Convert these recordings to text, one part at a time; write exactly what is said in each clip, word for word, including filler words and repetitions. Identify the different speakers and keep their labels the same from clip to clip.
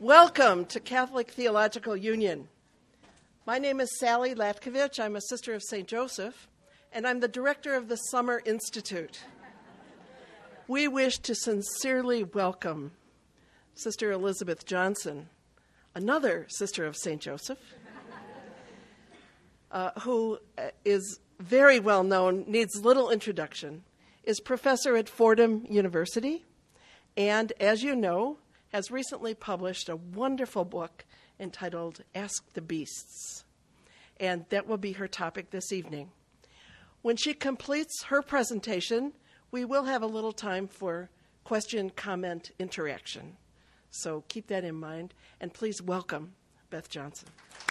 Speaker 1: Welcome to Catholic Theological Union. My name is Sally Latkovich. I'm a sister of Saint Joseph, and I'm the director of the Summer Institute. We wish to sincerely welcome Sister Elizabeth Johnson, another sister of Saint Joseph, uh, who is very well known, needs little introduction, is professor at Fordham University, and as you know, has recently published a wonderful book entitled Ask the Beasts, and that will be her topic this evening. When she completes her presentation, we will have a little time for question, comment, interaction. So keep that in mind, and please welcome Beth Johnson.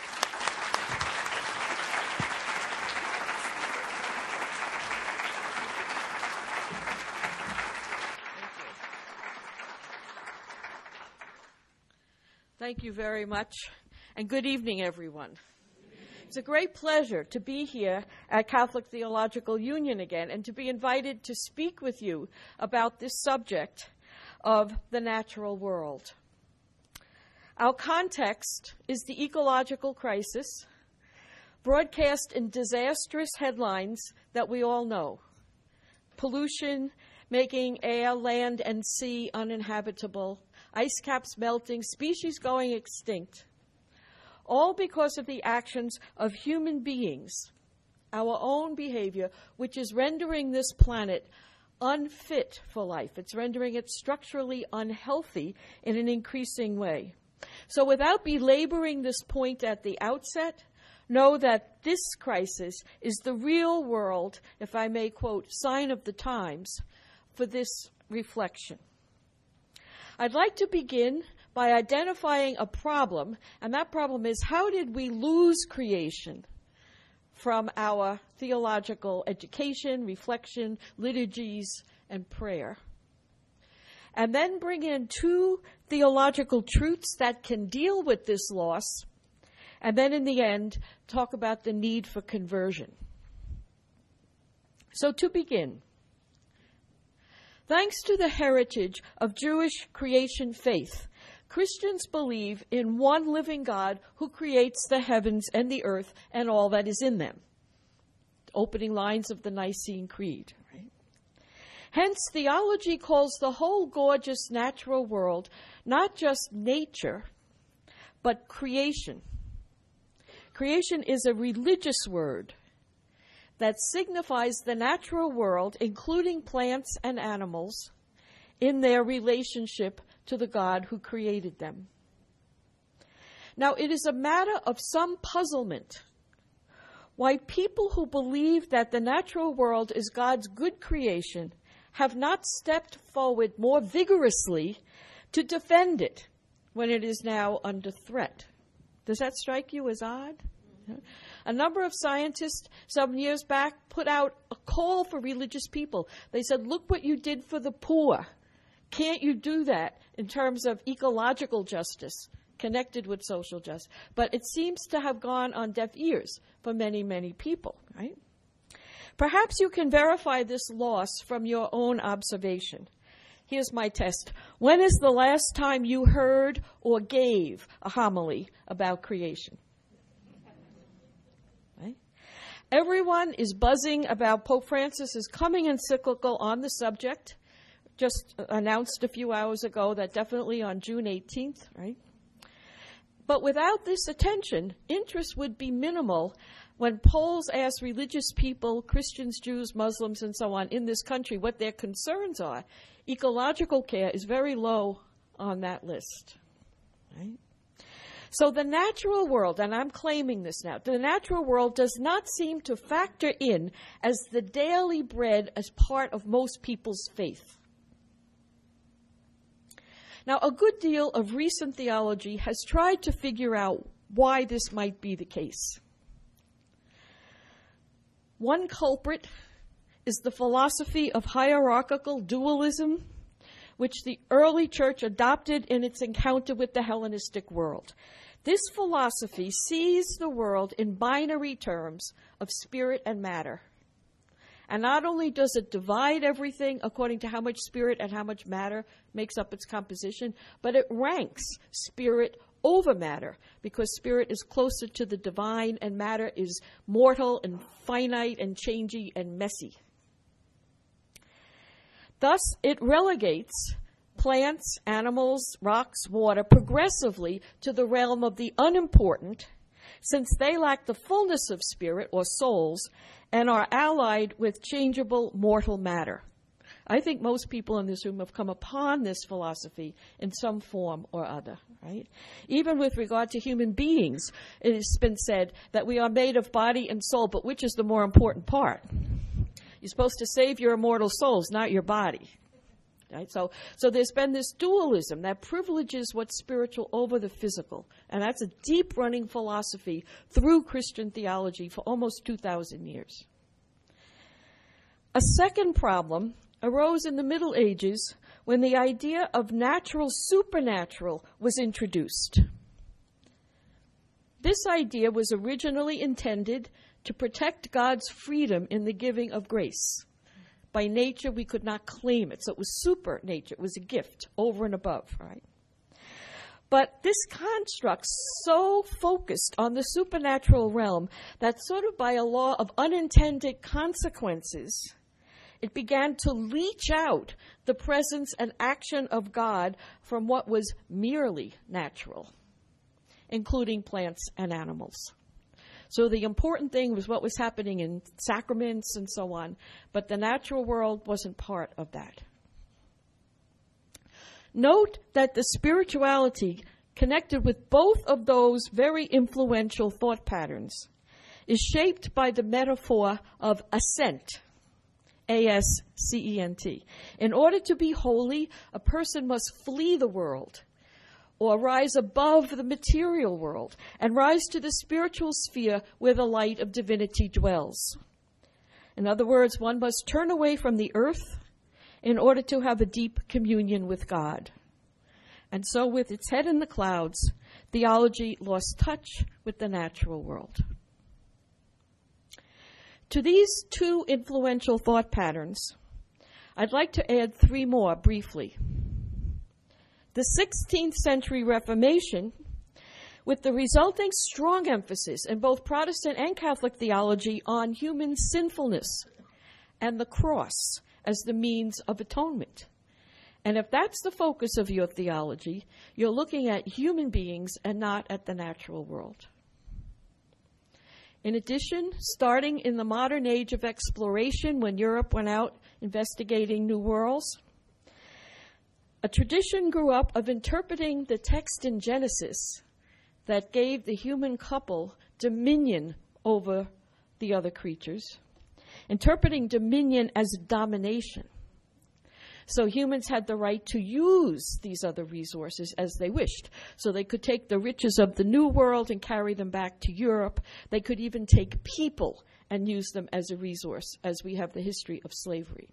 Speaker 2: Thank you very much, and good evening, everyone. It's a great pleasure to be here at Catholic Theological Union again and to be invited to speak with you about this subject of the natural world. Our context is the ecological crisis, broadcast in disastrous headlines that we all know. Pollution, making air, land, and sea uninhabitable, ice caps melting, species going extinct, all because of the actions of human beings, our own behavior, which is rendering this planet unfit for life. It's rendering it structurally unhealthy in an increasing way. So without belaboring this point at the outset, know that this crisis is the real world, if I may quote, sign of the times for this reflection. I'd like to begin by identifying a problem, and that problem is, how did we lose creation from our theological education, reflection, liturgies, and prayer? And then bring in two theological truths that can deal with this loss, and then in the end, talk about the need for conversion. So to begin, thanks to the heritage of Jewish creation faith, Christians believe in one living God who creates the heavens and the earth and all that is in them. Opening lines of the Nicene Creed. Right? Hence, theology calls the whole gorgeous natural world not just nature, but creation. Creation is a religious word that signifies the natural world, including plants and animals, in their relationship to the God who created them. Now, it is a matter of some puzzlement why people who believe that the natural world is God's good creation have not stepped forward more vigorously to defend it when it is now under threat. Does that strike you as odd? A number of scientists some years back put out a call for religious people. They said, look what you did for the poor. Can't you do that in terms of ecological justice connected with social justice? But it seems to have gone on deaf ears for many, many people, right? Perhaps you can verify this loss from your own observation. Here's my test. When is the last time you heard or gave a homily about creation? Everyone is buzzing about Pope Francis's coming encyclical on the subject, just announced a few hours ago that definitely on June eighteenth, right? But without this attention, interest would be minimal when polls ask religious people, Christians, Jews, Muslims, and so on in this country what their concerns are. Ecological care is very low on that list, right? So the natural world, and I'm claiming this now, the natural world does not seem to factor in as the daily bread as part of most people's faith. Now, a good deal of recent theology has tried to figure out why this might be the case. One culprit is the philosophy of hierarchical dualism, which the early church adopted in its encounter with the Hellenistic world. This philosophy sees the world in binary terms of spirit and matter, And not only does it divide everything according to how much spirit and how much matter makes up its composition, but it ranks spirit over matter, because spirit is closer to the divine and matter is mortal and finite and changey and messy. Thus, it relegates plants, animals, rocks, water progressively to the realm of the unimportant, since they lack the fullness of spirit or souls and are allied with changeable mortal matter. I think most people in this room have come upon this philosophy in some form or other, right? Even with regard to human beings, it has been said that we are made of body and soul, but which is the more important part? You're supposed to save your immortal souls, not your body. Right? So, so there's been this dualism that privileges what's spiritual over the physical. And that's a deep-running philosophy through Christian theology for almost two thousand years. A second problem arose in the Middle Ages when the idea of natural supernatural was introduced. This idea was originally intended to protect God's freedom in the giving of grace. By nature, we could not claim it. So it was super nature. It was a gift over and above, right? But this construct so focused on the supernatural realm that sort of by a law of unintended consequences, it began to leach out the presence and action of God from what was merely natural, including plants and animals. So the important thing was what was happening in sacraments and so on, but the natural world wasn't part of that. Note that the spirituality connected with both of those very influential thought patterns is shaped by the metaphor of ascent, A S C E N T. In order to be holy, a person must flee the world, or rise above the material world and rise to the spiritual sphere where the light of divinity dwells. In other words, one must turn away from the earth in order to have a deep communion with God. And so with its head in the clouds, theology lost touch with the natural world. To these two influential thought patterns, I'd like to add three more briefly. The sixteenth century Reformation, with the resulting strong emphasis in both Protestant and Catholic theology on human sinfulness and the cross as the means of atonement. And if that's the focus of your theology, you're looking at human beings and not at the natural world. In addition, starting in the modern age of exploration, when Europe went out investigating new worlds, a tradition grew up of interpreting the text in Genesis that gave the human couple dominion over the other creatures, interpreting dominion as domination. So humans had the right to use these other resources as they wished. So they could take the riches of the New World and carry them back to Europe. They could even take people and use them as a resource, as we have the history of slavery.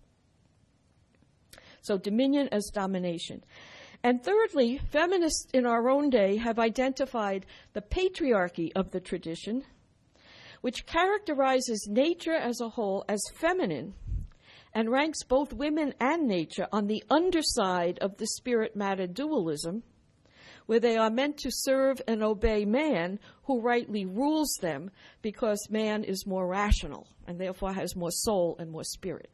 Speaker 2: So dominion as domination. And thirdly, feminists in our own day have identified the patriarchy of the tradition, which characterizes nature as a whole as feminine and ranks both women and nature on the underside of the spirit-matter dualism, where they are meant to serve and obey man, who rightly rules them because man is more rational and therefore has more soul and more spirit.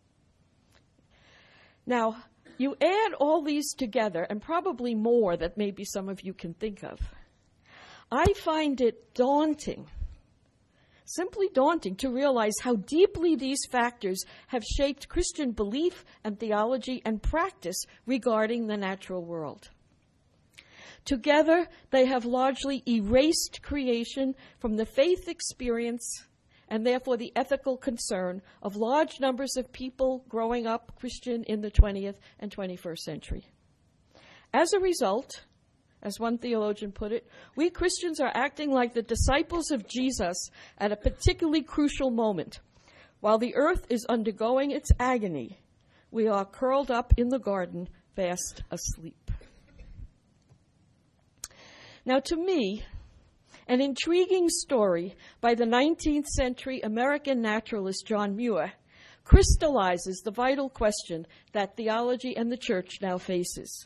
Speaker 2: Now, you add all these together, and probably more that maybe some of you can think of. I find it daunting, simply daunting, to realize how deeply these factors have shaped Christian belief and theology and practice regarding the natural world. Together, they have largely erased creation from the faith experience and therefore the ethical concern of large numbers of people growing up Christian in the twentieth and twenty-first century. As a result, as one theologian put it, we Christians are acting like the disciples of Jesus at a particularly crucial moment. While the earth is undergoing its agony, we are curled up in the garden, fast asleep. Now, to me, An intriguing story by the nineteenth century American naturalist John Muir crystallizes the vital question that theology and the church now faces.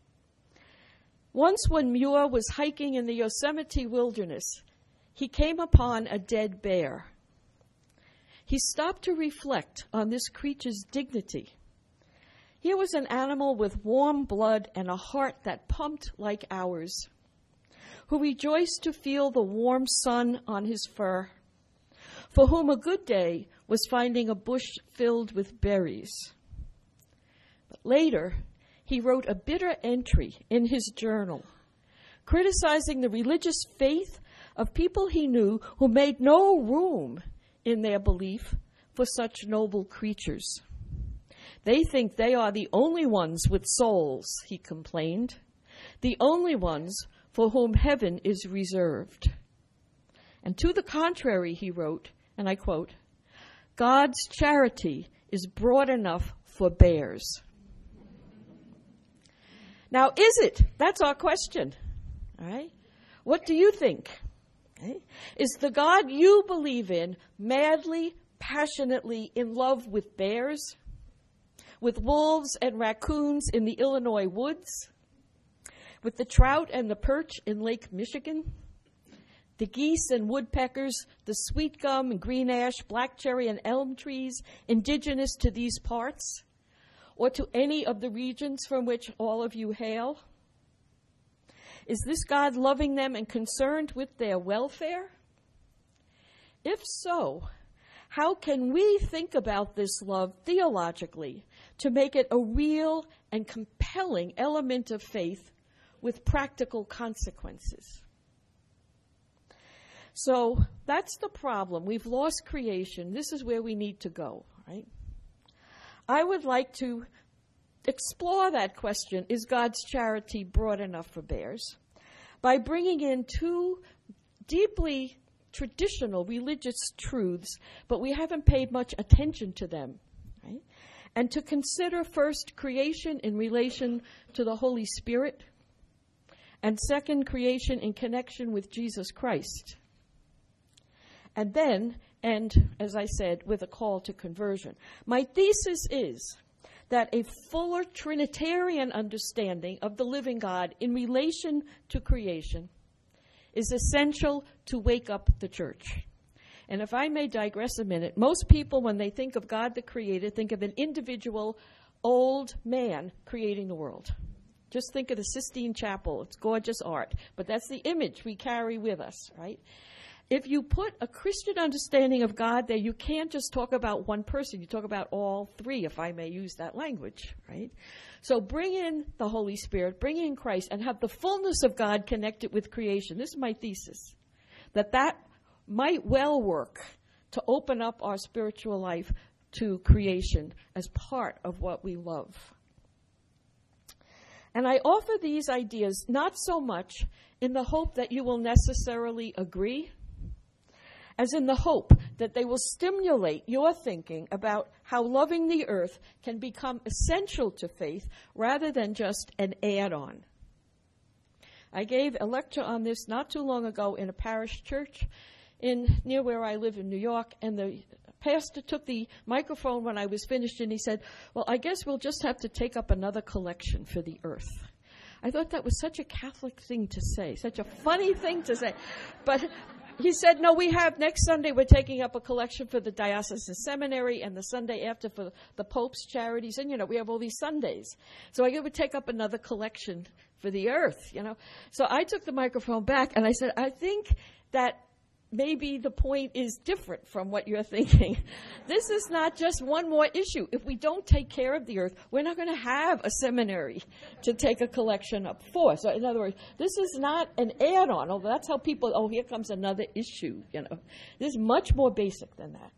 Speaker 2: Once when Muir was hiking in the Yosemite wilderness, he came upon a dead bear. He stopped to reflect on this creature's dignity. Here was an animal with warm blood and a heart that pumped like ours, who rejoiced to feel the warm sun on his fur, for whom a good day was finding a bush filled with berries. But later, he wrote a bitter entry in his journal, criticizing the religious faith of people he knew who made no room in their belief for such noble creatures. They think they are the only ones with souls, he complained, the only ones for whom heaven is reserved. And to the contrary, he wrote, and I quote, God's charity is broad enough for bears. Now, is it? That's our question. All right? What do you think? Okay. Is the God you believe in madly, passionately in love with bears? With wolves and raccoons in the Illinois woods? With the trout and the perch in Lake Michigan? The geese and woodpeckers, the sweet gum and green ash, black cherry and elm trees indigenous to these parts? Or to any of the regions from which all of you hail? Is this God loving them and concerned with their welfare? If so, how can we think about this love theologically to make it a real and compelling element of faith with practical consequences? So that's the problem. We've lost creation. This is where we need to go, right? I would like to explore that question, is God's charity broad enough for bears, by bringing in two deeply traditional religious truths, but we haven't paid much attention to them, right? And to consider first creation in relation to the Holy Spirit, and second, creation in connection with Jesus Christ. And then, and as I said, with a call to conversion. My thesis is that a fuller Trinitarian understanding of the living God in relation to creation is essential to wake up the church. And if I may digress a minute, most people, when they think of God the Creator, think of an individual old man creating the world. Just think of the Sistine Chapel. It's gorgeous art, but that's the image we carry with us, right? If you put a Christian understanding of God there, you can't just talk about one person. You talk about all three, if I may use that language, right? So bring in the Holy Spirit, bring in Christ, and have the fullness of God connected with creation. This is my thesis, that that might well work to open up our spiritual life to creation as part of what we love. And I offer these ideas not so much in the hope that you will necessarily agree, as in the hope that they will stimulate your thinking about how loving the earth can become essential to faith rather than just an add-on. I gave a lecture on this not too long ago in a parish church in near where I live in New York, and the pastor took the microphone when I was finished, and he said, well, I guess we'll just have to take up another collection for the earth. I thought that was such a Catholic thing to say, such a funny thing to say. But he said, no, we have, next Sunday we're taking up a collection for the diocesan seminary, and the Sunday after for the Pope's charities. And, you know, we have all these Sundays. So I would take up another collection for the earth, you know. So I took the microphone back, and I said, I think that maybe the point is different from what you're thinking. This is not just one more issue. If we don't take care of the earth, we're not going to have a seminary to take a collection up for. So in other words, this is not an add-on, although that's how people, oh, here comes another issue, you know. This is much more basic than that.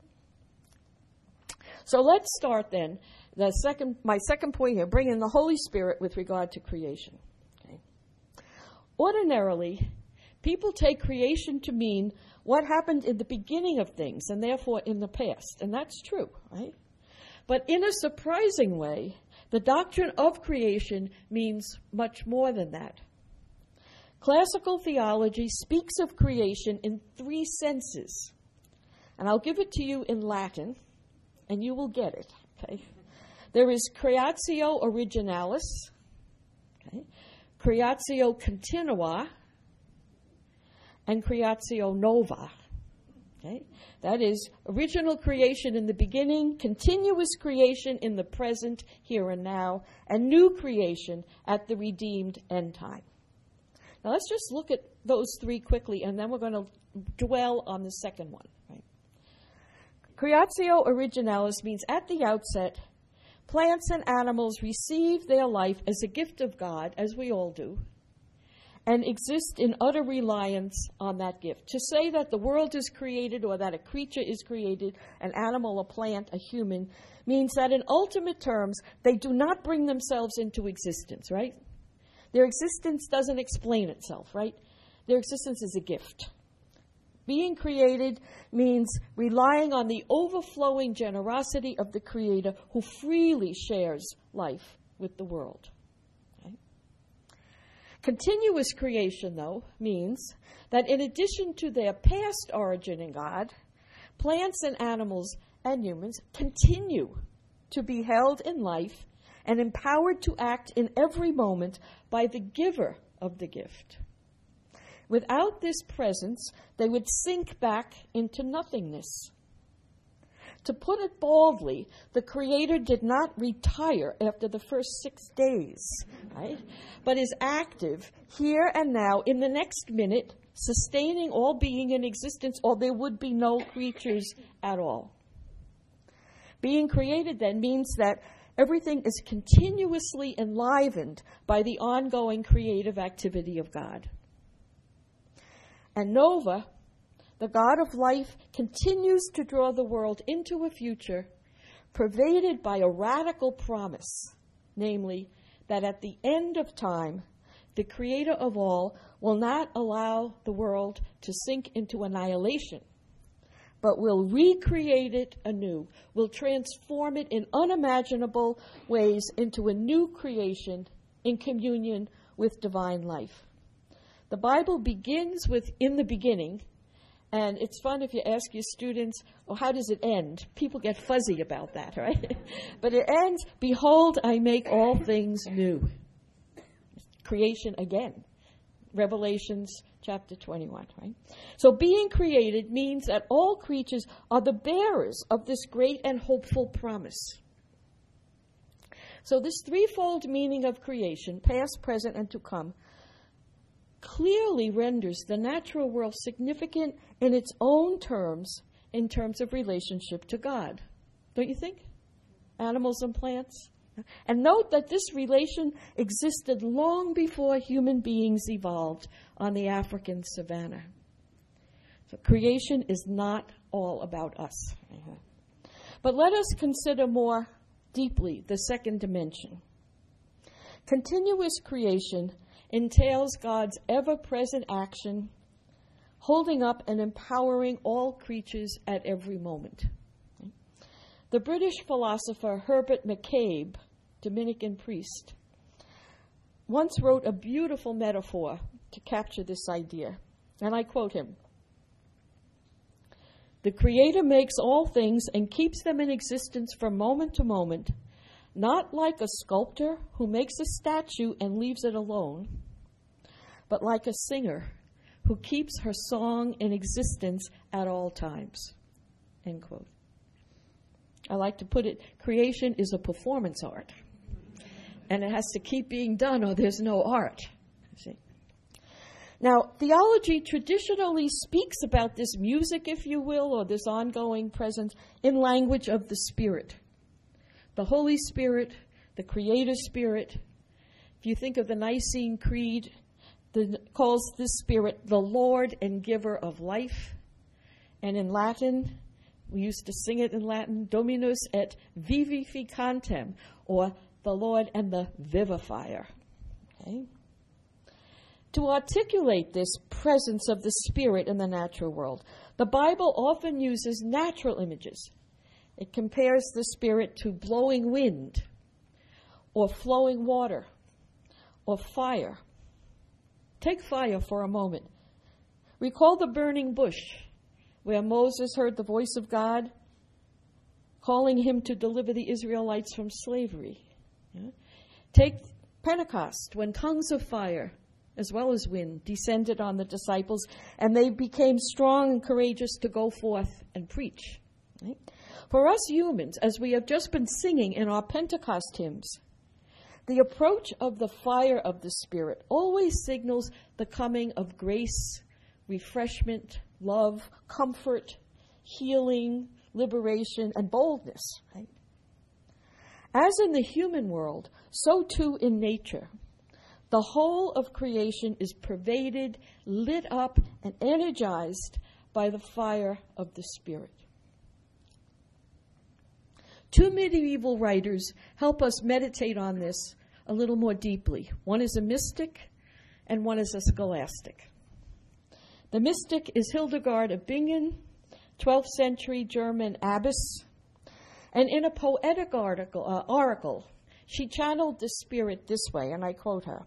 Speaker 2: So let's start then. The second, my second point here, bring in the Holy Spirit with regard to creation. Okay. Ordinarily, people take creation to mean what happened in the beginning of things, and therefore in the past. And that's true, right? But in a surprising way, the doctrine of creation means much more than that. Classical theology speaks of creation in three senses. And I'll give it to you in Latin, and you will get it. Okay? There is creatio originalis, okay? Creatio continua, and creatio nova. Okay? That is original creation in the beginning, continuous creation in the present, here and now, and new creation at the redeemed end time. Now let's just look at those three quickly, and then we're going to dwell on the second one. Right? Creatio originalis means at the outset, plants and animals receive their life as a gift of God, as we all do, and exist in utter reliance on that gift. To say that the world is created or that a creature is created, an animal, a plant, a human, means that in ultimate terms, they do not bring themselves into existence, right? Their existence doesn't explain itself, right? Their existence is a gift. Being created means relying on the overflowing generosity of the Creator who freely shares life with the world. Okay? Continuous creation, though, means that in addition to their past origin in God, plants and animals and humans continue to be held in life and empowered to act in every moment by the giver of the gift. Without this presence, they would sink back into nothingness. To put it baldly, the Creator did not retire after the first six days, right? But is active here and now in the next minute, sustaining all being in existence, or there would be no creatures at all. Being created then means that everything is continuously enlivened by the ongoing creative activity of God. And Nova, the God of life, continues to draw the world into a future pervaded by a radical promise, namely that at the end of time, the Creator of all will not allow the world to sink into annihilation, but will recreate it anew, will transform it in unimaginable ways into a new creation in communion with divine life. The Bible begins with in the beginning, and it's fun if you ask your students, well, how does it end? People get fuzzy about that, right? But it ends, behold, I make all things new. Creation again. Revelations chapter twenty-one, right? So being created means that all creatures are the bearers of this great and hopeful promise. So this threefold meaning of creation, past, present, and to come, clearly renders the natural world significant in its own terms, in terms of relationship to God. Don't you think? Animals and plants. And note that this relation existed long before human beings evolved on the African savanna. So creation is not all about us. But let us consider more deeply the second dimension. Continuous creation entails God's ever-present action, holding up and empowering all creatures at every moment. The British philosopher Herbert McCabe, Dominican priest, once wrote a beautiful metaphor to capture this idea, and I quote him: "The Creator makes all things and keeps them in existence from moment to moment, not like a sculptor who makes a statue and leaves it alone, but like a singer who keeps her song in existence at all times." End quote. I like to put it, creation is a performance art. And it has to keep being done or there's no art. See? Now, theology traditionally speaks about this music, if you will, or this ongoing presence in language of the Spirit. The Holy Spirit, the Creator Spirit. If you think of the Nicene Creed, the, calls this Spirit the Lord and Giver of life. And in Latin, we used to sing it in Latin, Dominus et vivificantem, or the Lord and the vivifier. Okay? To articulate this presence of the Spirit in the natural world, the Bible often uses natural images. It compares the Spirit to blowing wind, or flowing water, or fire. Take fire for a moment. Recall the burning bush where Moses heard the voice of God calling him to deliver the Israelites from slavery. Yeah? Take Pentecost, when tongues of fire as well as wind descended on the disciples, and they became strong and courageous to go forth and preach. Right? For us humans, as we have just been singing in our Pentecost hymns, the approach of the fire of the Spirit always signals the coming of grace, refreshment, love, comfort, healing, liberation, and boldness. Right? As in the human world, so too in nature. The whole of creation is pervaded, lit up, and energized by the fire of the Spirit. Two medieval writers help us meditate on this a little more deeply. One is a mystic, and one is a scholastic. The mystic is Hildegard of Bingen, twelfth century German abbess, and in a poetic article, uh, oracle, she channeled the Spirit this way, and I quote her.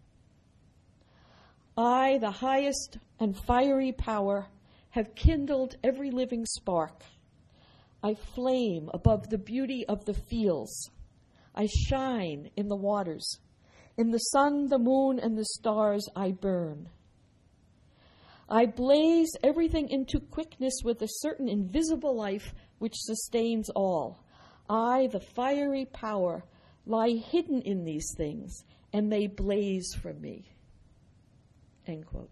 Speaker 2: I, the highest and fiery power, have kindled every living spark. I flame above the beauty of the fields. I shine in the waters. In the sun, the moon, and the stars I burn. I blaze everything into quickness with a certain invisible life which sustains all. I, the fiery power, lie hidden in these things, and they blaze from me. End quote.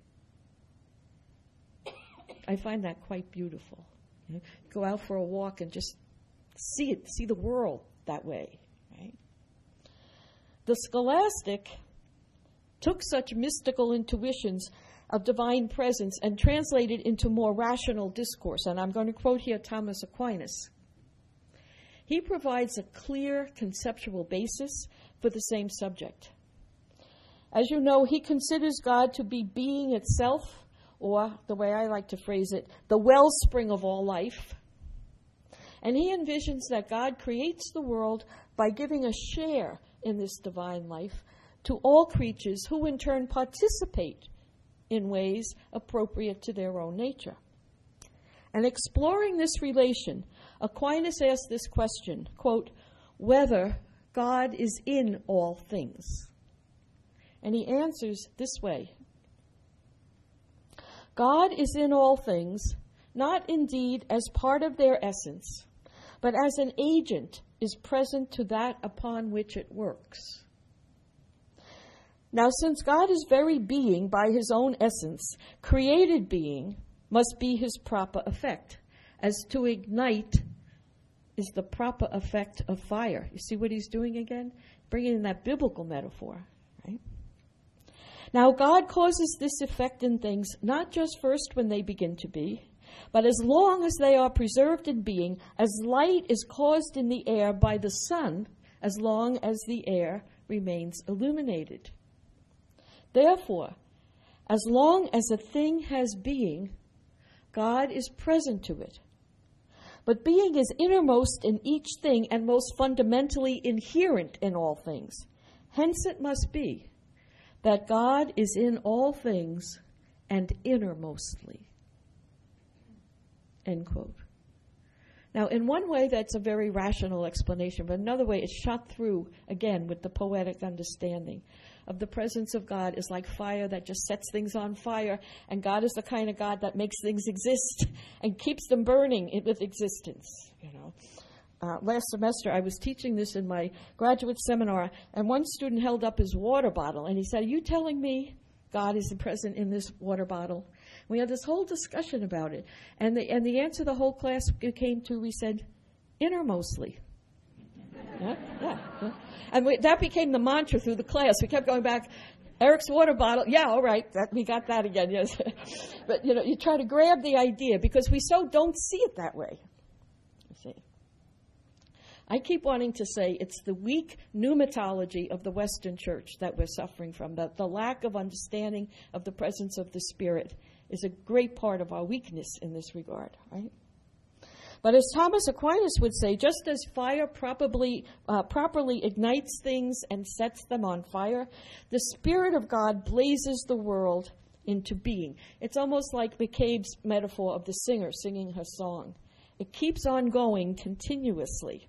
Speaker 2: I find that quite beautiful. You know, go out for a walk and just see it, see the world that way. Right? The scholastic took such mystical intuitions of divine presence and translated into more rational discourse. And I'm going to quote here Thomas Aquinas. He provides a clear conceptual basis for the same subject. As you know, he considers God to be being itself, or the way I like to phrase it, the wellspring of all life. And he envisions that God creates the world by giving a share in this divine life to all creatures who in turn participate in ways appropriate to their own nature. And exploring this relation, Aquinas asked this question, quote, whether God is in all things. And he answers this way. God is in all things, not indeed as part of their essence, but as an agent is present to that upon which it works. Now, since God is very being by his own essence, created being must be his proper effect, as to ignite is the proper effect of fire. You see what he's doing again? Bringing in that biblical metaphor, right? Now, God causes this effect in things not just first when they begin to be, but as long as they are preserved in being, as light is caused in the air by the sun, as long as the air remains illuminated. Therefore, as long as a thing has being, God is present to it. But being is innermost in each thing and most fundamentally inherent in all things. Hence it must be that God is in all things and innermostly. End quote. Now, in one way, that's a very rational explanation, but another way, it's shot through, again, with the poetic understanding of the presence of God is like fire that just sets things on fire, and God is the kind of God that makes things exist and keeps them burning with existence, you know. Uh, last semester, I was teaching this in my graduate seminar, and one student held up his water bottle, and he said, are you telling me God is present in this water bottle? We had this whole discussion about it, and the, and the answer the whole class came to, we said, innermostly. yeah, yeah, yeah. And we, that became the mantra through the class. We kept going back, Eric's water bottle, yeah, all right, that, we got that again, yes. But, you know, you try to grab the idea, because we so don't see it that way. You see. I keep wanting to say it's the weak pneumatology of the Western church that we're suffering from. The, the lack of understanding of the presence of the Spirit is a great part of our weakness in this regard, right? But as Thomas Aquinas would say, just as fire probably, uh, properly ignites things and sets them on fire, the Spirit of God blazes the world into being. It's almost like McCabe's metaphor of the singer singing her song. It keeps on going continuously.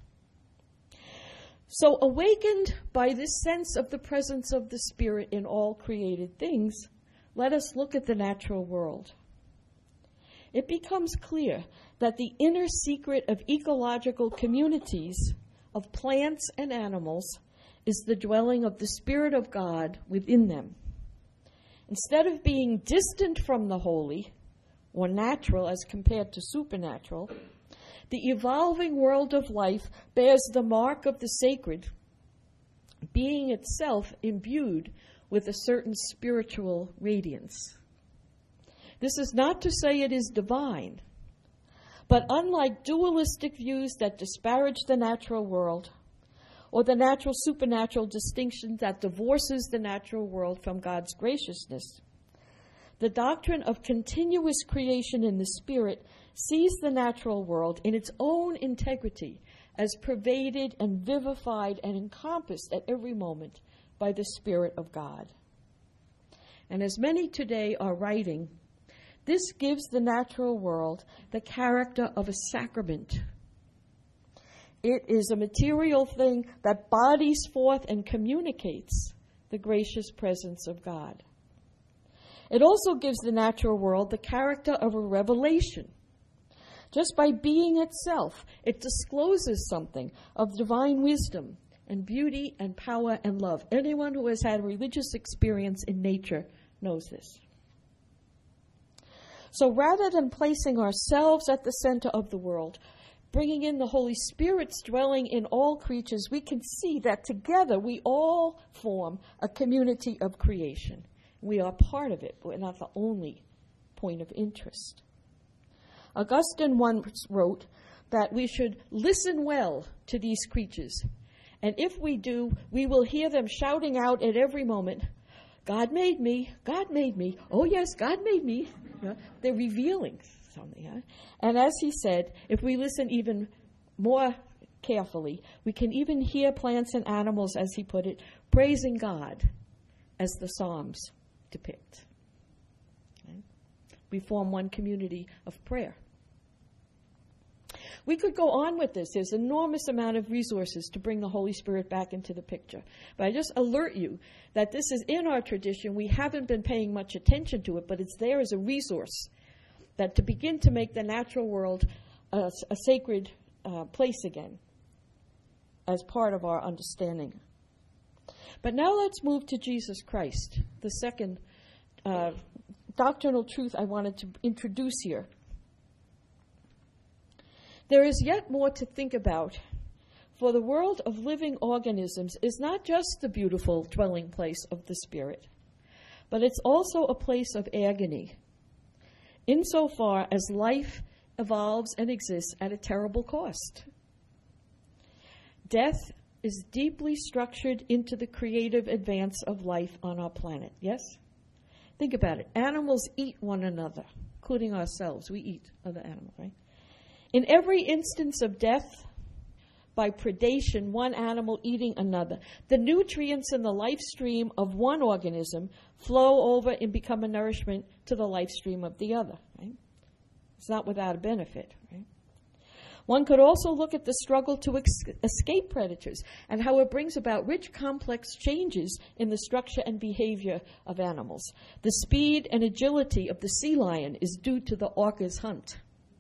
Speaker 2: So, awakened by this sense of the presence of the Spirit in all created things, let us look at the natural world. It becomes clear that the inner secret of ecological communities, of plants and animals, is the dwelling of the Spirit of God within them. Instead of being distant from the holy, or natural as compared to supernatural, the evolving world of life bears the mark of the sacred, being itself imbued with a certain spiritual radiance. This is not to say it is divine, but unlike dualistic views that disparage the natural world, or the natural-supernatural distinction that divorces the natural world from God's graciousness, the doctrine of continuous creation in the Spirit sees the natural world in its own integrity as pervaded and vivified and encompassed at every moment by the Spirit of God. And as many today are writing, this gives the natural world the character of a sacrament. It is a material thing that bodies forth and communicates the gracious presence of God. It also gives the natural world the character of a revelation. Just by being itself, it discloses something of divine wisdom and beauty and power and love. Anyone who has had religious experience in nature knows this. So rather than placing ourselves at the center of the world, bringing in the Holy Spirit's dwelling in all creatures, we can see that together we all form a community of creation. We are part of it, but we're not the only point of interest. Augustine once wrote that we should listen well to these creatures, and if we do, we will hear them shouting out at every moment, God made me, God made me, oh yes, God made me. You know, they're revealing something. Huh? And as he said, if we listen even more carefully, we can even hear plants and animals, as he put it, praising God as the Psalms depict. Okay? We form one community of prayer. We could go on with this. There's an enormous amount of resources to bring the Holy Spirit back into the picture. But I just alert you that this is in our tradition. We haven't been paying much attention to it, but it's there as a resource that to begin to make the natural world a, a sacred uh, place again as part of our understanding. But now let's move to Jesus Christ, the second uh, doctrinal truth I wanted to introduce here. There is yet more to think about, for the world of living organisms is not just the beautiful dwelling place of the Spirit, but it's also a place of agony, insofar as life evolves and exists at a terrible cost. Death is deeply structured into the creative advance of life on our planet, yes? Think about it. Animals eat one another, including ourselves. We eat other animals, right? In every instance of death by predation, one animal eating another, the nutrients in the life stream of one organism flow over and become a nourishment to the life stream of the other. Right? It's not without a benefit. Right? One could also look at the struggle to ex- escape predators and how it brings about rich, complex changes in the structure and behavior of animals. The speed and agility of the sea lion is due to the orca's hunt.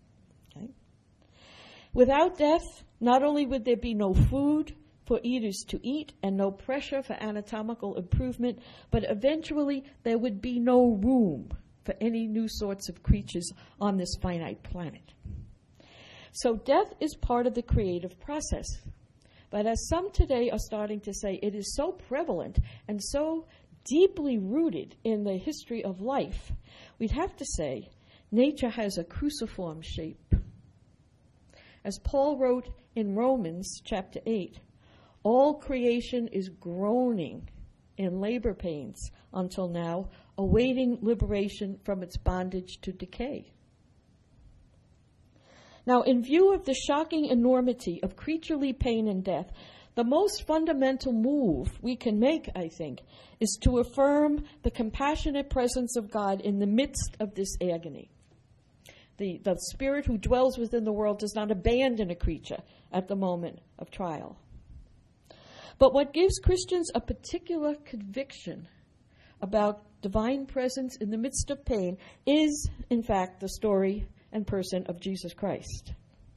Speaker 2: Without death, not only would there be no food for eaters to eat and no pressure for anatomical improvement, but eventually there would be no room for any new sorts of creatures on this finite planet. So death is part of the creative process. But as some today are starting to say, it is so prevalent and so deeply rooted in the history of life, we'd have to say nature has a cruciform shape. As Paul wrote in Romans chapter eight, all creation is groaning in labor pains until now, awaiting liberation from its bondage to decay. Now, in view of the shocking enormity of creaturely pain and death, the most fundamental move we can make, I think, is to affirm the compassionate presence of God in the midst of this agony. The, the Spirit who dwells within the world does not abandon a creature at the moment of trial. But what gives Christians a particular conviction about divine presence in the midst of pain is, in fact, the story and person of Jesus Christ.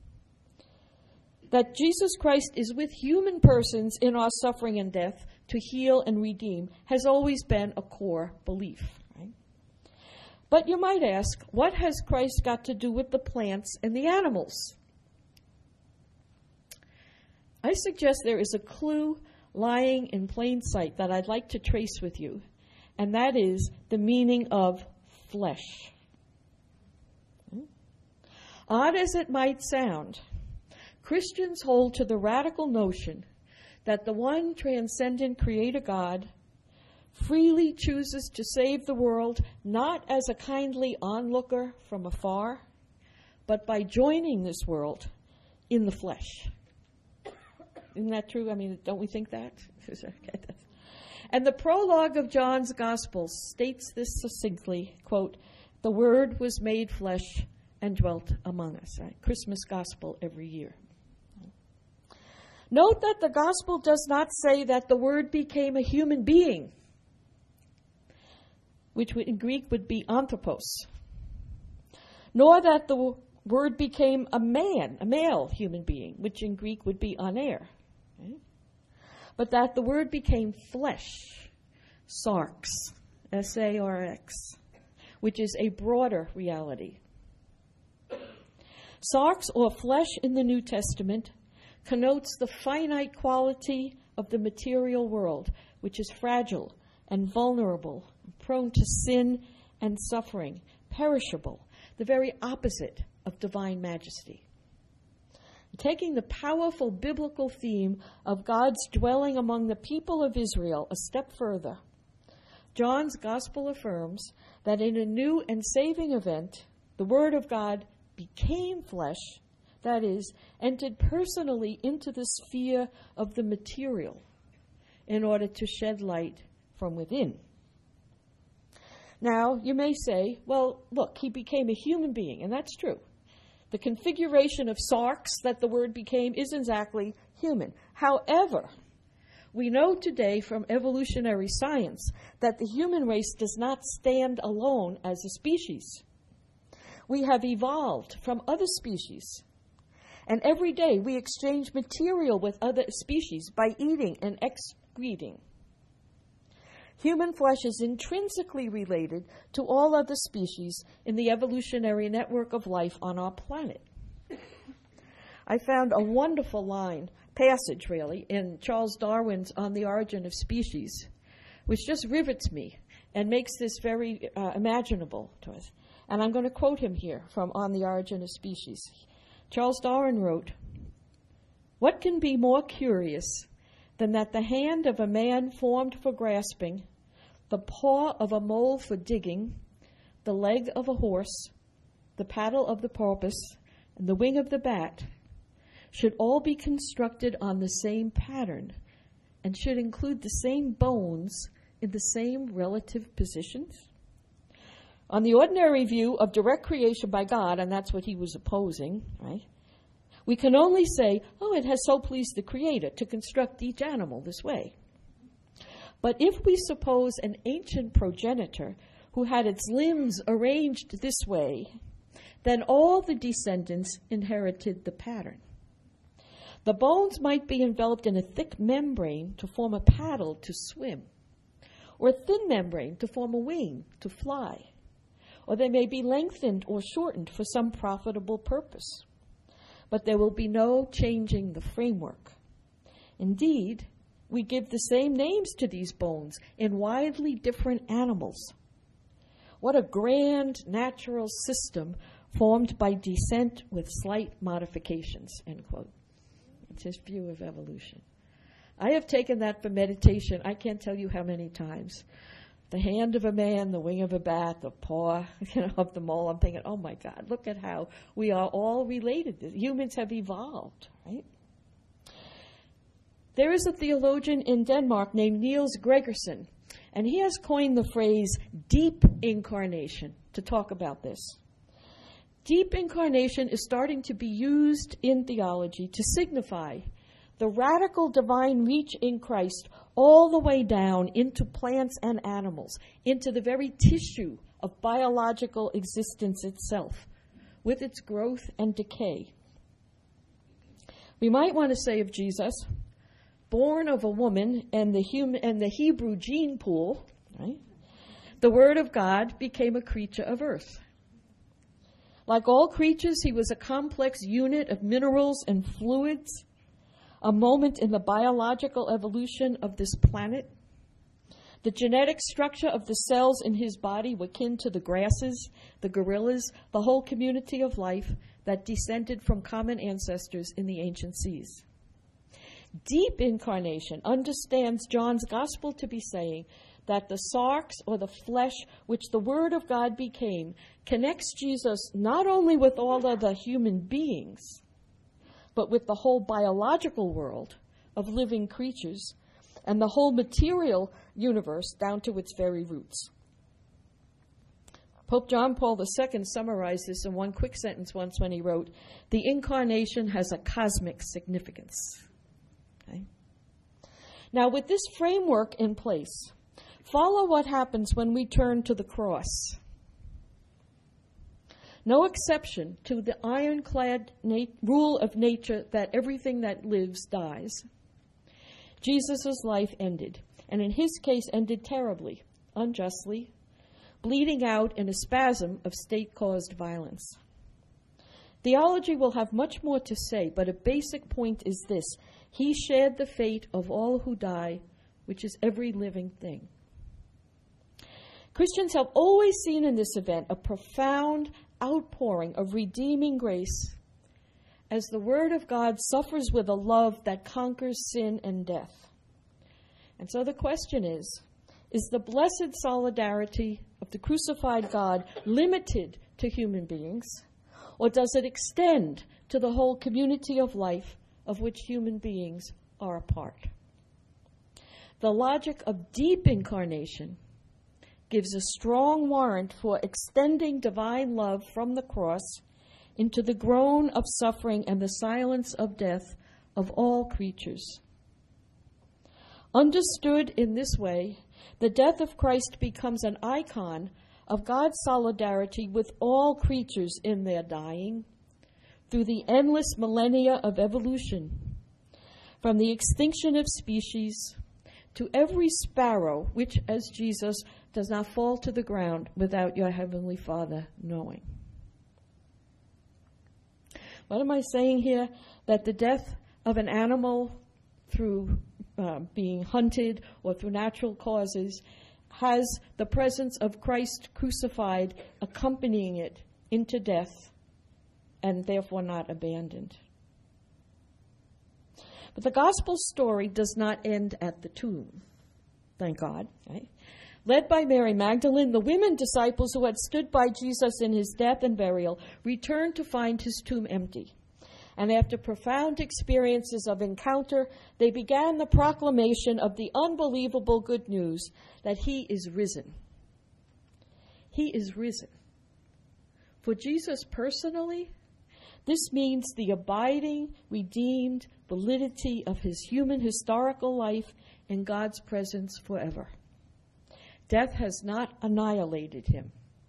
Speaker 2: That Jesus Christ is with human persons in our suffering and death to heal and redeem has always been a core belief. Right? But you might ask, what has Christ got to do with the plants and the animals? I suggest there is a clue lying in plain sight that I'd like to trace with you, and that is the meaning of flesh. Odd as it might sound, Christians hold to the radical notion that the one transcendent Creator God freely chooses to save the world not as a kindly onlooker from afar, but by joining this world in the flesh. Isn't that true? I mean, don't we think that? And the prologue of John's Gospel states this succinctly, quote, "The Word was made flesh and dwelt among us." Right? Christmas Gospel every year. Note that the Gospel does not say that the Word became a human being, which in Greek would be anthropos, nor that the Word became a man, a male human being, which in Greek would be aner. Right? But that the Word became flesh, sarx, S A R X, which is a broader reality. Sarx, or flesh in the New Testament, connotes the finite quality of the material world, which is fragile and vulnerable, prone to sin and suffering, perishable, the very opposite of divine majesty. Taking the powerful biblical theme of God's dwelling among the people of Israel a step further, John's Gospel affirms that in a new and saving event, the Word of God became flesh, that is, entered personally into the sphere of the material in order to shed light from within. Now, you may say, well, look, he became a human being, and that's true. The configuration of sarx that the Word became is exactly human. However, we know today from evolutionary science that the human race does not stand alone as a species. We have evolved from other species. And every day we exchange material with other species by eating and excreting. Human flesh is intrinsically related to all other species in the evolutionary network of life on our planet. I found a wonderful line, passage really, in Charles Darwin's On the Origin of Species, which just rivets me and makes this very uh, imaginable to us. And I'm going to quote him here from On the Origin of Species. Charles Darwin wrote, "What can be more curious than that the hand of a man formed for grasping, the paw of a mole for digging, the leg of a horse, the paddle of the porpoise, and the wing of the bat should all be constructed on the same pattern and should include the same bones in the same relative positions? On the ordinary view of direct creation by God," and that's what he was opposing, right? "we can only say, oh, it has so pleased the Creator to construct each animal this way. But if we suppose an ancient progenitor who had its limbs arranged this way, then all the descendants inherited the pattern. The bones might be enveloped in a thick membrane to form a paddle to swim, or a thin membrane to form a wing to fly, or they may be lengthened or shortened for some profitable purpose. But there will be no changing the framework. Indeed, we give the same names to these bones in widely different animals. What a grand natural system formed by descent with slight modifications," end quote. It's his view of evolution. I have taken that for meditation, I can't tell you how many times. The hand of a man, the wing of a bat, the paw, you know, of the mole. I'm thinking, oh my God, look at how we are all related. Humans have evolved, right? There is a theologian in Denmark named Niels Gregersen, and he has coined the phrase deep incarnation to talk about this. Deep incarnation is starting to be used in theology to signify the radical divine reach in Christ all the way down into plants and animals, into the very tissue of biological existence itself, with its growth and decay. We might want to say of Jesus, born of a woman and the human and the Hebrew gene pool, right? The Word of God became a creature of earth. Like all creatures, he was a complex unit of minerals and fluids, a moment in the biological evolution of this planet. The genetic structure of the cells in his body were akin to the grasses, the gorillas, the whole community of life that descended from common ancestors in the ancient seas. Deep incarnation understands John's gospel to be saying that the sarx, or the flesh, which the Word of God became, connects Jesus not only with all other human beings, but with the whole biological world of living creatures and the whole material universe down to its very roots. Pope John Paul the Second summarized this in one quick sentence once when he wrote, "The incarnation has a cosmic significance." Okay? Now, with this framework in place, follow what happens when we turn to the cross. No exception to the ironclad nat- rule of nature that everything that lives dies. Jesus' life ended, and in his case ended terribly, unjustly, bleeding out in a spasm of state-caused violence. Theology will have much more to say, but a basic point is this: he shared the fate of all who die, which is every living thing. Christians have always seen in this event a profound outpouring of redeeming grace as the Word of God suffers with a love that conquers sin and death. And so the question is, is the blessed solidarity of the crucified God limited to human beings, or does it extend to the whole community of life of which human beings are a part? The logic of deep incarnation gives a strong warrant for extending divine love from the cross into the groan of suffering and the silence of death of all creatures. Understood in this way, the death of Christ becomes an icon of God's solidarity with all creatures in their dying through the endless millennia of evolution, from the extinction of species to every sparrow, which, as Jesus, does not fall to the ground without your heavenly Father knowing. What am I saying here? That the death of an animal through uh, being hunted or through natural causes has the presence of Christ crucified accompanying it into death and therefore not abandoned. But the gospel story does not end at the tomb, thank God. Right? Led by Mary Magdalene, the women disciples who had stood by Jesus in his death and burial returned to find his tomb empty. And after profound experiences of encounter, they began the proclamation of the unbelievable good news that he is risen. He is risen. For Jesus personally, this means the abiding, redeemed validity of his human historical life in God's presence forever. Death has not annihilated him.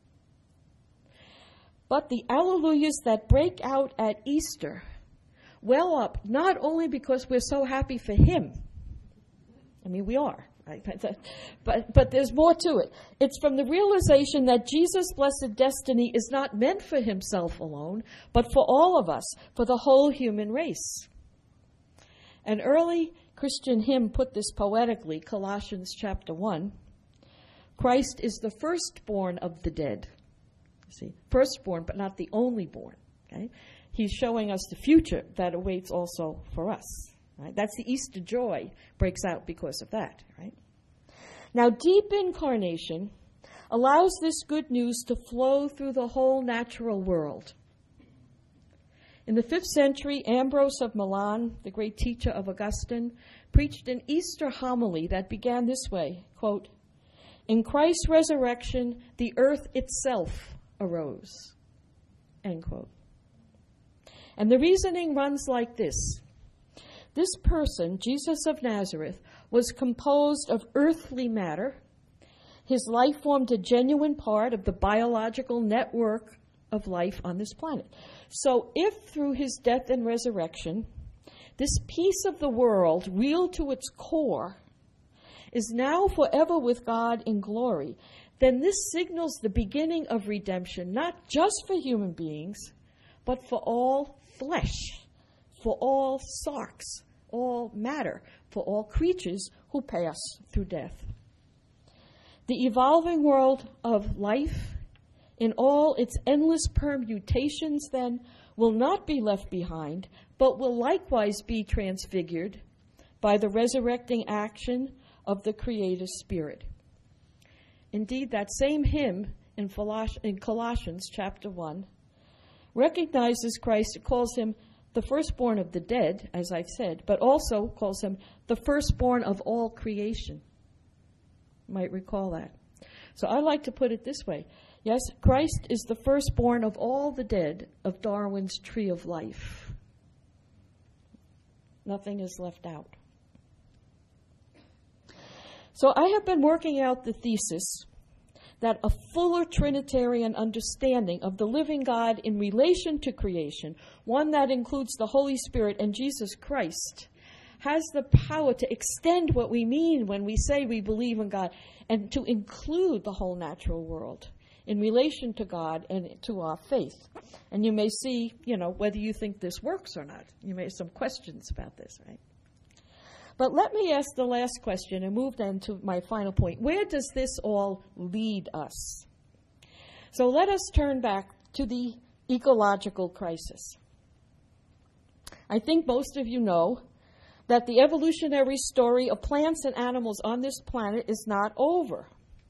Speaker 2: But the alleluias that break out at Easter well up not only because we're so happy for him. I mean, we are. Right? But, but, but there's more to it. It's from the realization that Jesus' blessed destiny is not meant for himself alone, but for all of us, for the whole human race. An early Christian hymn put this poetically, Colossians chapter one. Christ is the firstborn of the dead. See, firstborn, but not the only born. Okay? He's showing us the future that awaits also for us. Right? That's the Easter joy breaks out because of that. Right? Now, deep incarnation allows this good news to flow through the whole natural world. In the fifth century, Ambrose of Milan, the great teacher of Augustine, preached an Easter homily that began this way, quote, "In Christ's resurrection, the earth itself arose," end quote. And the reasoning runs like this. This person, Jesus of Nazareth, was composed of earthly matter. His life formed a genuine part of the biological network of life on this planet. So if through his death and resurrection, this piece of the world, real to its core, is now forever with God in glory, then this signals the beginning of redemption, not just for human beings, but for all flesh, for all sarks, all matter, for all creatures who pass through death. The evolving world of life, in all its endless permutations, then, will not be left behind, but will likewise be transfigured by the resurrecting action of the Creator Spirit. Indeed, that same hymn in Colossians chapter one recognizes Christ, calls him the firstborn of the dead, as I've said, but also calls him the firstborn of all creation. You might recall that. So I like to put it this way. Yes, Christ is the firstborn of all the dead of Darwin's tree of life. Nothing is left out. So I have been working out the thesis that a fuller Trinitarian understanding of the living God in relation to creation, one that includes the Holy Spirit and Jesus Christ, has the power to extend what we mean when we say we believe in God and to include the whole natural world in relation to God and to our faith. And you may see, you know, whether you think this works or not. You may have some questions about this, right? But let me ask the last question and move then to my final point. Where does this all lead us? So let us turn back to the ecological crisis. I think most of you know that the evolutionary story of plants and animals on this planet is not over.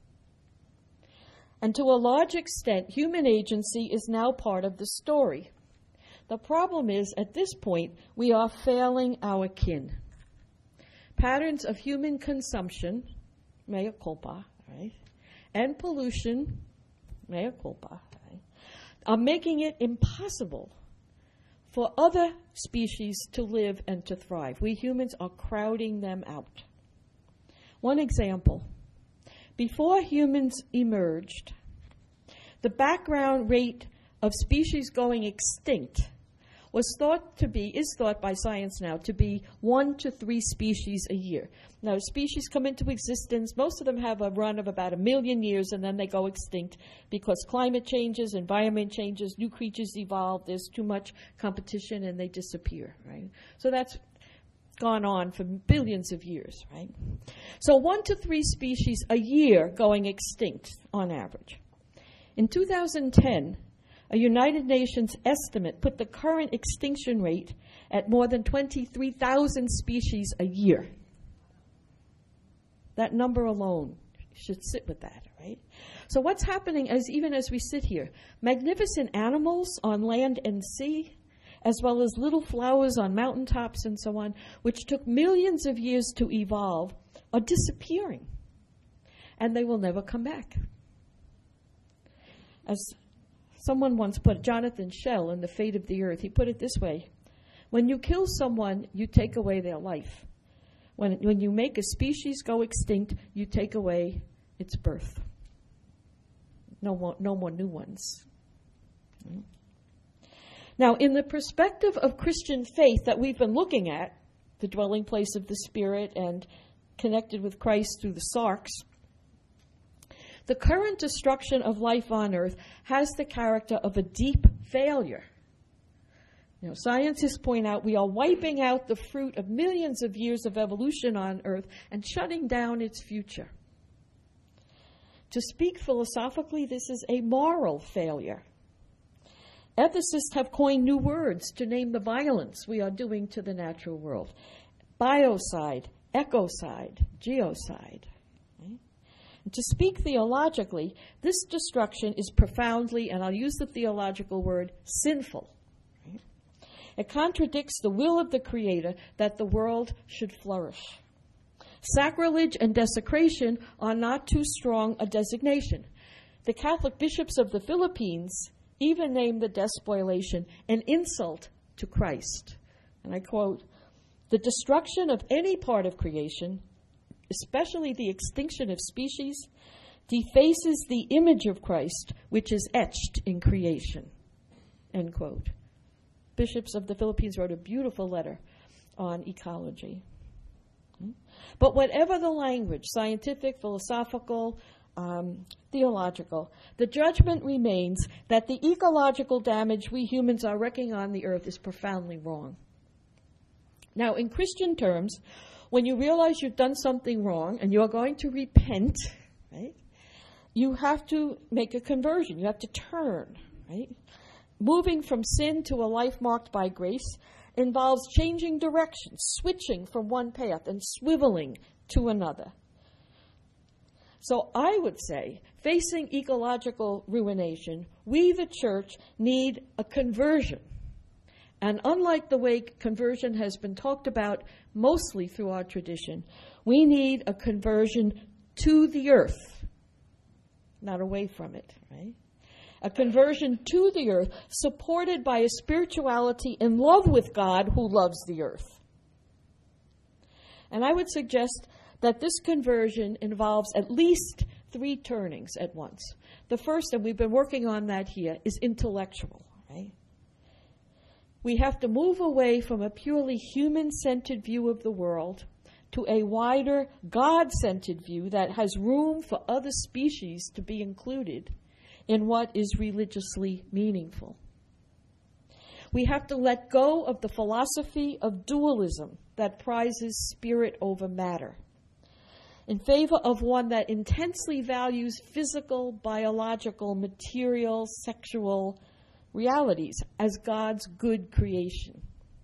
Speaker 2: And to a large extent, human agency is now part of the story. The problem is, at this point, we are failing our kin. Patterns of human consumption, mea culpa, right, and pollution, mea culpa, right, are making it impossible for other species to live and to thrive. We humans are crowding them out. One example. Before humans emerged, the background rate of species going extinct was thought to be, is thought by science now, to be one to three species a year. Now, species come into existence. Most of them have a run of about a million years, and then they go extinct because climate changes, environment changes, new creatures evolve, there's too much competition, and they disappear, right? So that's gone on for billions of years, right? So one to three species a year going extinct on average. In two thousand ten, a United Nations estimate put the current extinction rate at more than twenty-three thousand species a year. That number alone should sit with that, right? So what's happening as even as we sit here? Magnificent animals on land and sea, as well as little flowers on mountaintops and so on, which took millions of years to evolve, are disappearing. And they will never come back. As someone once put, Jonathan Shell in The Fate of the Earth, he put it this way: when you kill someone, you take away their life. When, when you make a species go extinct, you take away its birth. No more, no more new ones. Mm. Now, in the perspective of Christian faith that we've been looking at, the dwelling place of the Spirit and connected with Christ through the sarks, the current destruction of life on earth has the character of a deep failure. You know, scientists point out we are wiping out the fruit of millions of years of evolution on earth and shutting down its future. To speak philosophically, this is a moral failure. Ethicists have coined new words to name the violence we are doing to the natural world: biocide, ecocide, geocide. And to speak theologically, this destruction is profoundly, and I'll use the theological word, sinful. Right? It contradicts the will of the Creator that the world should flourish. Sacrilege and desecration are not too strong a designation. The Catholic bishops of the Philippines even named the despoilation an insult to Christ. And I quote, "The destruction of any part of creation, especially the extinction of species, defaces the image of Christ, which is etched in creation." End quote. Bishops of the Philippines wrote a beautiful letter on ecology. But whatever the language, scientific, philosophical, um, theological, the judgment remains that the ecological damage we humans are wreaking on the earth is profoundly wrong. Now, in Christian terms, when you realize you've done something wrong and you're going to repent, right, you have to make a conversion. You have to turn, right? Moving from sin to a life marked by grace involves changing direction, switching from one path and swiveling to another. So I would say, facing ecological ruination, we, the church, need a conversion. And unlike the way conversion has been talked about mostly through our tradition, we need a conversion to the earth, not away from it, right? A conversion to the earth supported by a spirituality in love with God who loves the earth. And I would suggest that this conversion involves at least three turnings at once. The first, and we've been working on that here, is intellectual, right? We have to move away from a purely human-centered view of the world to a wider, God-centered view that has room for other species to be included in what is religiously meaningful. We have to let go of the philosophy of dualism that prizes spirit over matter, in favor of one that intensely values physical, biological, material, sexual realities as God's good creation.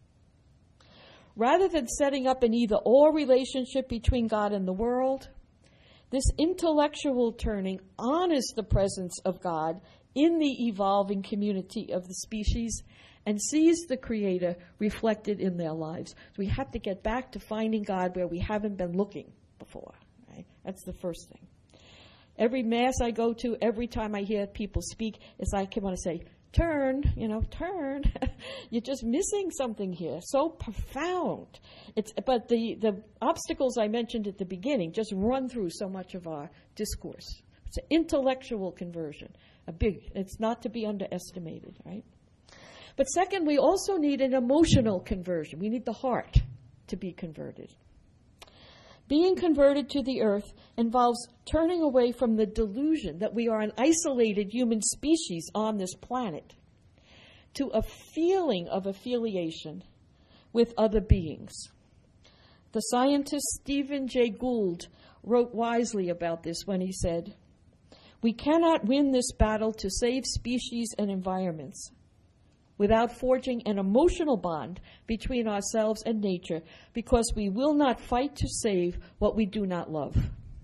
Speaker 2: Rather than setting up an either-or relationship between God and the world, this intellectual turning honors the presence of God in the evolving community of the species and sees the Creator reflected in their lives. So we have to get back to finding God where we haven't been looking before. Right? That's the first thing. Every Mass I go to, every time I hear people speak, it's like I want to say, turn, you know, turn. You're just missing something here. So profound. It's, but the, the obstacles I mentioned at the beginning just run through so much of our discourse. It's an intellectual conversion. A big, it's not to be underestimated, right? But second, we also need an emotional conversion. We need the heart to be converted. Being converted to the earth involves turning away from the delusion that we are an isolated human species on this planet to a feeling of affiliation with other beings. The scientist Stephen Jay Gould wrote wisely about this when he said, "We cannot win this battle to save species and environments without forging an emotional bond between ourselves and nature, because we will not fight to save what we do not love."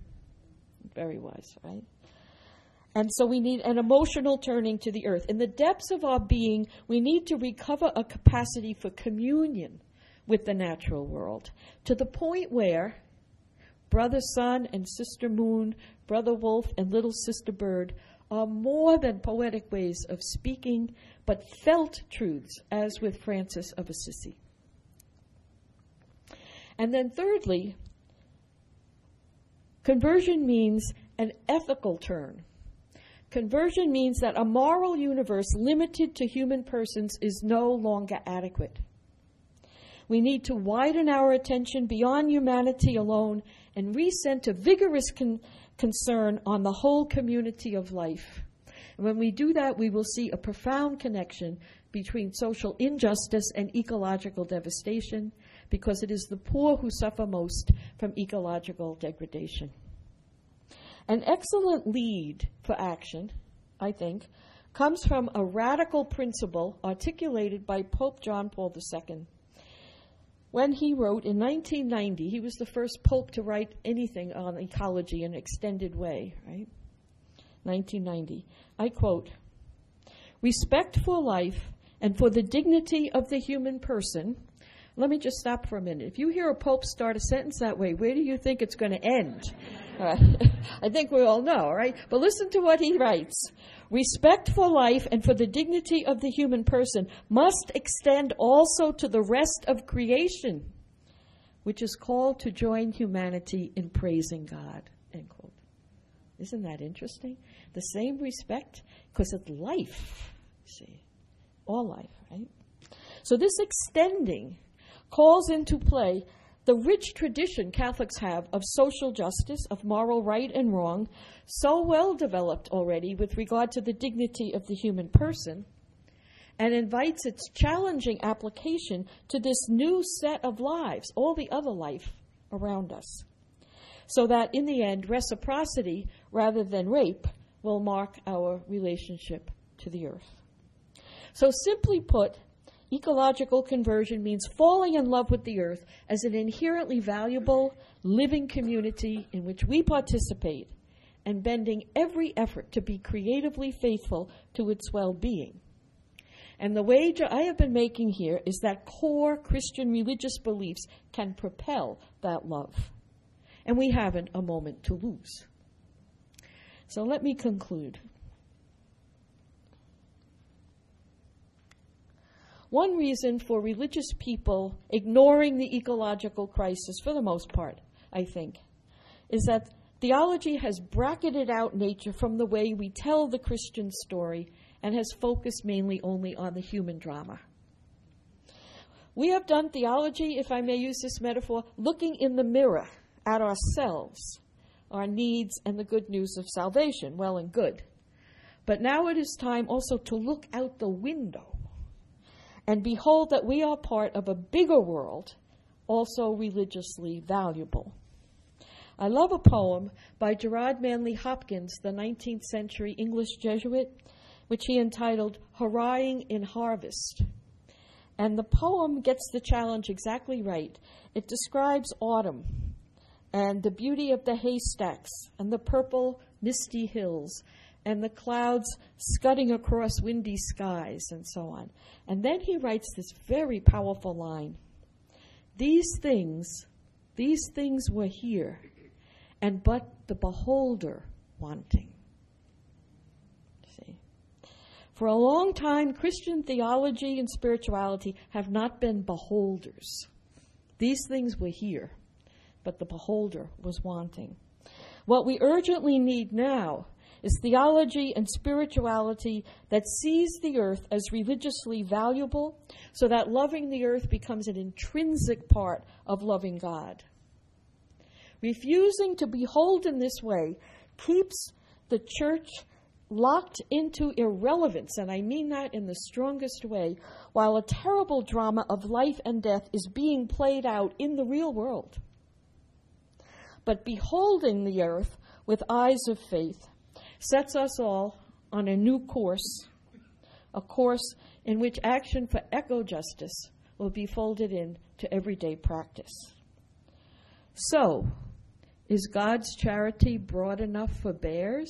Speaker 2: Very wise, right? And so we need an emotional turning to the earth. In the depths of our being, we need to recover a capacity for communion with the natural world, to the point where Brother Sun and Sister Moon, Brother Wolf and Little Sister Bird are more than poetic ways of speaking, but felt truths, as with Francis of Assisi. And then thirdly, conversion means an ethical turn. Conversion means that a moral universe limited to human persons is no longer adequate. We need to widen our attention beyond humanity alone and recenter vigorous con- concern on the whole community of life. And when we do that, we will see a profound connection between social injustice and ecological devastation, because it is the poor who suffer most from ecological degradation. An excellent lead for action, I think, comes from a radical principle articulated by Pope John Paul the Second. when he wrote in nineteen ninety, he was the first pope to write anything on ecology in an extended way, right? nineteen ninety. I quote, "Respect for life and for the dignity of the human person." Let me just stop for a minute. If you hear a pope start a sentence that way, where do you think it's going to end? Uh, I think we all know, right? But listen to what he writes. "Respect for life and for the dignity of the human person must extend also to the rest of creation, which is called to join humanity in praising God." End quote. Isn't that interesting? The same respect, because it's life, see, all life, right? So this extending calls into play the rich tradition Catholics have of social justice, of moral right and wrong, so well developed already with regard to the dignity of the human person, and invites its challenging application to this new set of lives, all the other life around us, so that in the end, reciprocity rather than rape will mark our relationship to the earth. So simply put, ecological conversion means falling in love with the earth as an inherently valuable, living community in which we participate, and bending every effort to be creatively faithful to its well-being. And the wager I have been making here is that core Christian religious beliefs can propel that love. And we haven't a moment to lose. So let me conclude. One reason for religious people ignoring the ecological crisis, for the most part, I think, is that theology has bracketed out nature from the way we tell the Christian story and has focused mainly only on the human drama. We have done theology, if I may use this metaphor, looking in the mirror at ourselves, our needs, and the good news of salvation. Well and good. But now it is time also to look out the window and behold that we are part of a bigger world, also religiously valuable. I love a poem by Gerard Manley Hopkins, the nineteenth century English Jesuit, which he entitled Hurrahing in Harvest. And the poem gets the challenge exactly right. It describes autumn and the beauty of the haystacks and the purple, misty hills and the clouds scudding across windy skies and so on. And then he writes this very powerful line. These things, these things were here, and but the beholder wanting. See? For a long time, Christian theology and spirituality have not been beholders. These things were here, but the beholder was wanting. What we urgently need now is theology and spirituality that sees the earth as religiously valuable, so that loving the earth becomes an intrinsic part of loving God. Refusing to behold in this way keeps the church locked into irrelevance, and I mean that in the strongest way, while a terrible drama of life and death is being played out in the real world. But beholding the earth with eyes of faith sets us all on a new course, a course in which action for eco-justice will be folded in to everyday practice. So, is God's charity broad enough for bears?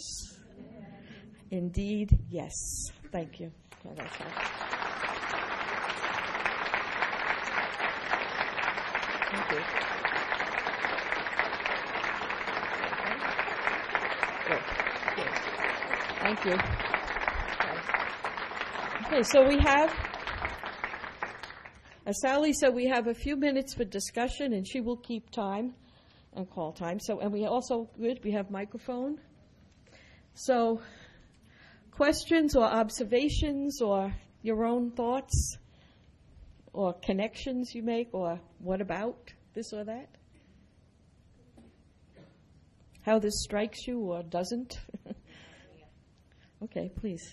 Speaker 2: Indeed, yes. Thank you. Yeah, that's all. Thank you. Good. Good. Thank you. Okay, so we have, as Sally said, we have a few minutes for discussion, and she will keep time and call time. So, and we also, good, we have microphone. So, questions or observations or your own thoughts or connections you make, or what about this or that? How this strikes you or doesn't? Okay, please.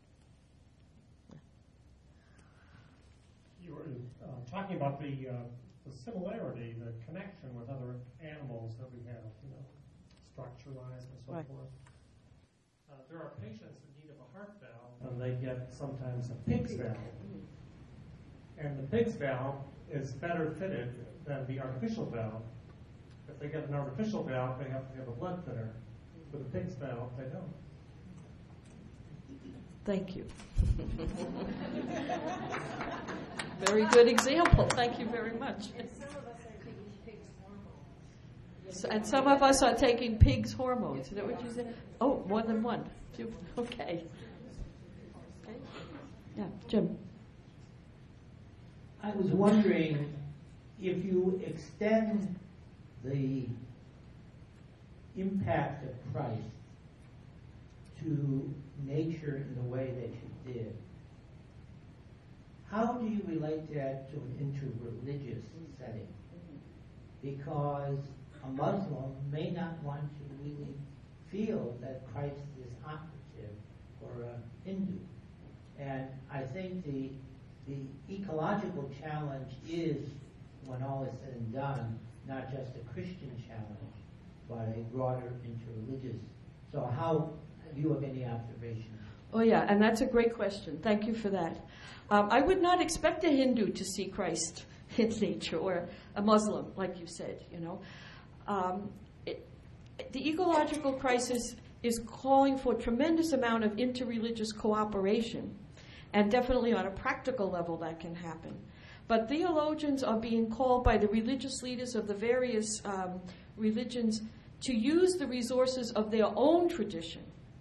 Speaker 3: You were uh, talking about the, uh, the similarity, the connection with other animals that we have, you know, structure-wise and so
Speaker 2: right.
Speaker 3: forth. Uh, there are patients in need of a heart valve, and they get sometimes a pig's valve. And the pig's valve is better fitted than the artificial valve. If they get an artificial valve, they have to have a blood thinner. With a pig's valve, they don't.
Speaker 2: Thank you. Very good example. Thank you very much. So, and some of us are taking pigs' hormones. Is that what you said? Oh, more than one. Two. Okay. Okay. Yeah, Jim.
Speaker 4: I was wondering if you extend the impact of Christ to nature in the way that you did, how do you relate that to an interreligious setting? Because a Muslim may not want to really feel that Christ is operative for a Hindu. And I think the the ecological challenge is, when all is said and done, not just a Christian challenge, but a broader interreligious. So how do you have any observations?
Speaker 2: Oh, yeah, and that's a great question. Thank you for that. Um, I would not expect a Hindu to see Christ in nature, or a Muslim, like you said, you know. Um, it, the ecological crisis is calling for a tremendous amount of interreligious cooperation, and definitely on a practical level that can happen. But theologians are being called by the religious leaders of the various um, religions to use the resources of their own tradition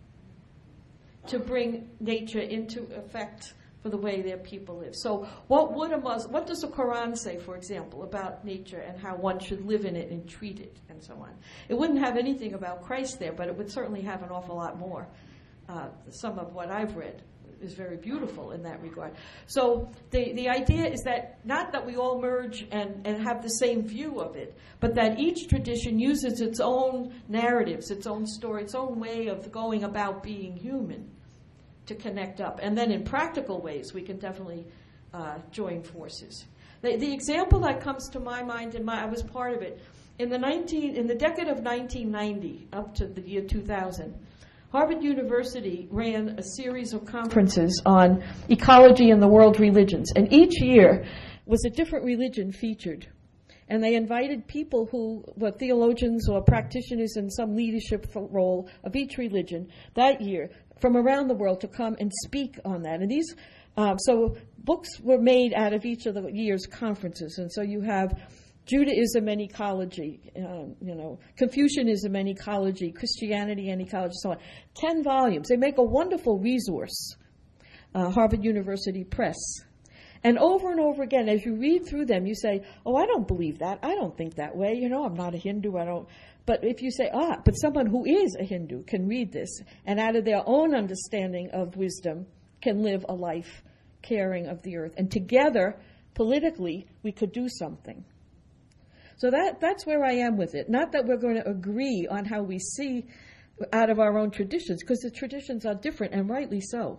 Speaker 2: to bring nature into effect for the way their people live. So what would a Muslim, what does the Quran say, for example, about nature and how one should live in it and treat it and so on? It wouldn't have anything about Christ there, but it would certainly have an awful lot more. Uh, some of what I've read is very beautiful in that regard. So the, the idea is that not that we all merge and, and have the same view of it, but that each tradition uses its own narratives, its own story, its own way of going about being human to connect up. And then in practical ways, we can definitely uh, join forces. The, the example that comes to my mind, and I was part of it, in the nineteen in the decade of nineteen ninety up to the year two thousand, Harvard University ran a series of conferences on ecology and the world religions. And each year was a different religion featured. And they invited people who were theologians or practitioners in some leadership role of each religion that year from around the world to come and speak on that. And these, um, so books were made out of each of the year's conferences. And so you have Judaism and ecology, um, you know, Confucianism and ecology, Christianity and ecology, so on. Ten volumes. They make a wonderful resource, uh, Harvard University Press. And over and over again, as you read through them, you say, oh, I don't believe that. I don't think that way. You know, I'm not a Hindu. I don't. But if you say, ah, but someone who is a Hindu can read this and out of their own understanding of wisdom can live a life caring of the earth. And together, politically, we could do something. So that that's where I am with it. Not that we're going to agree on how we see out of our own traditions, because the traditions are different, and rightly so.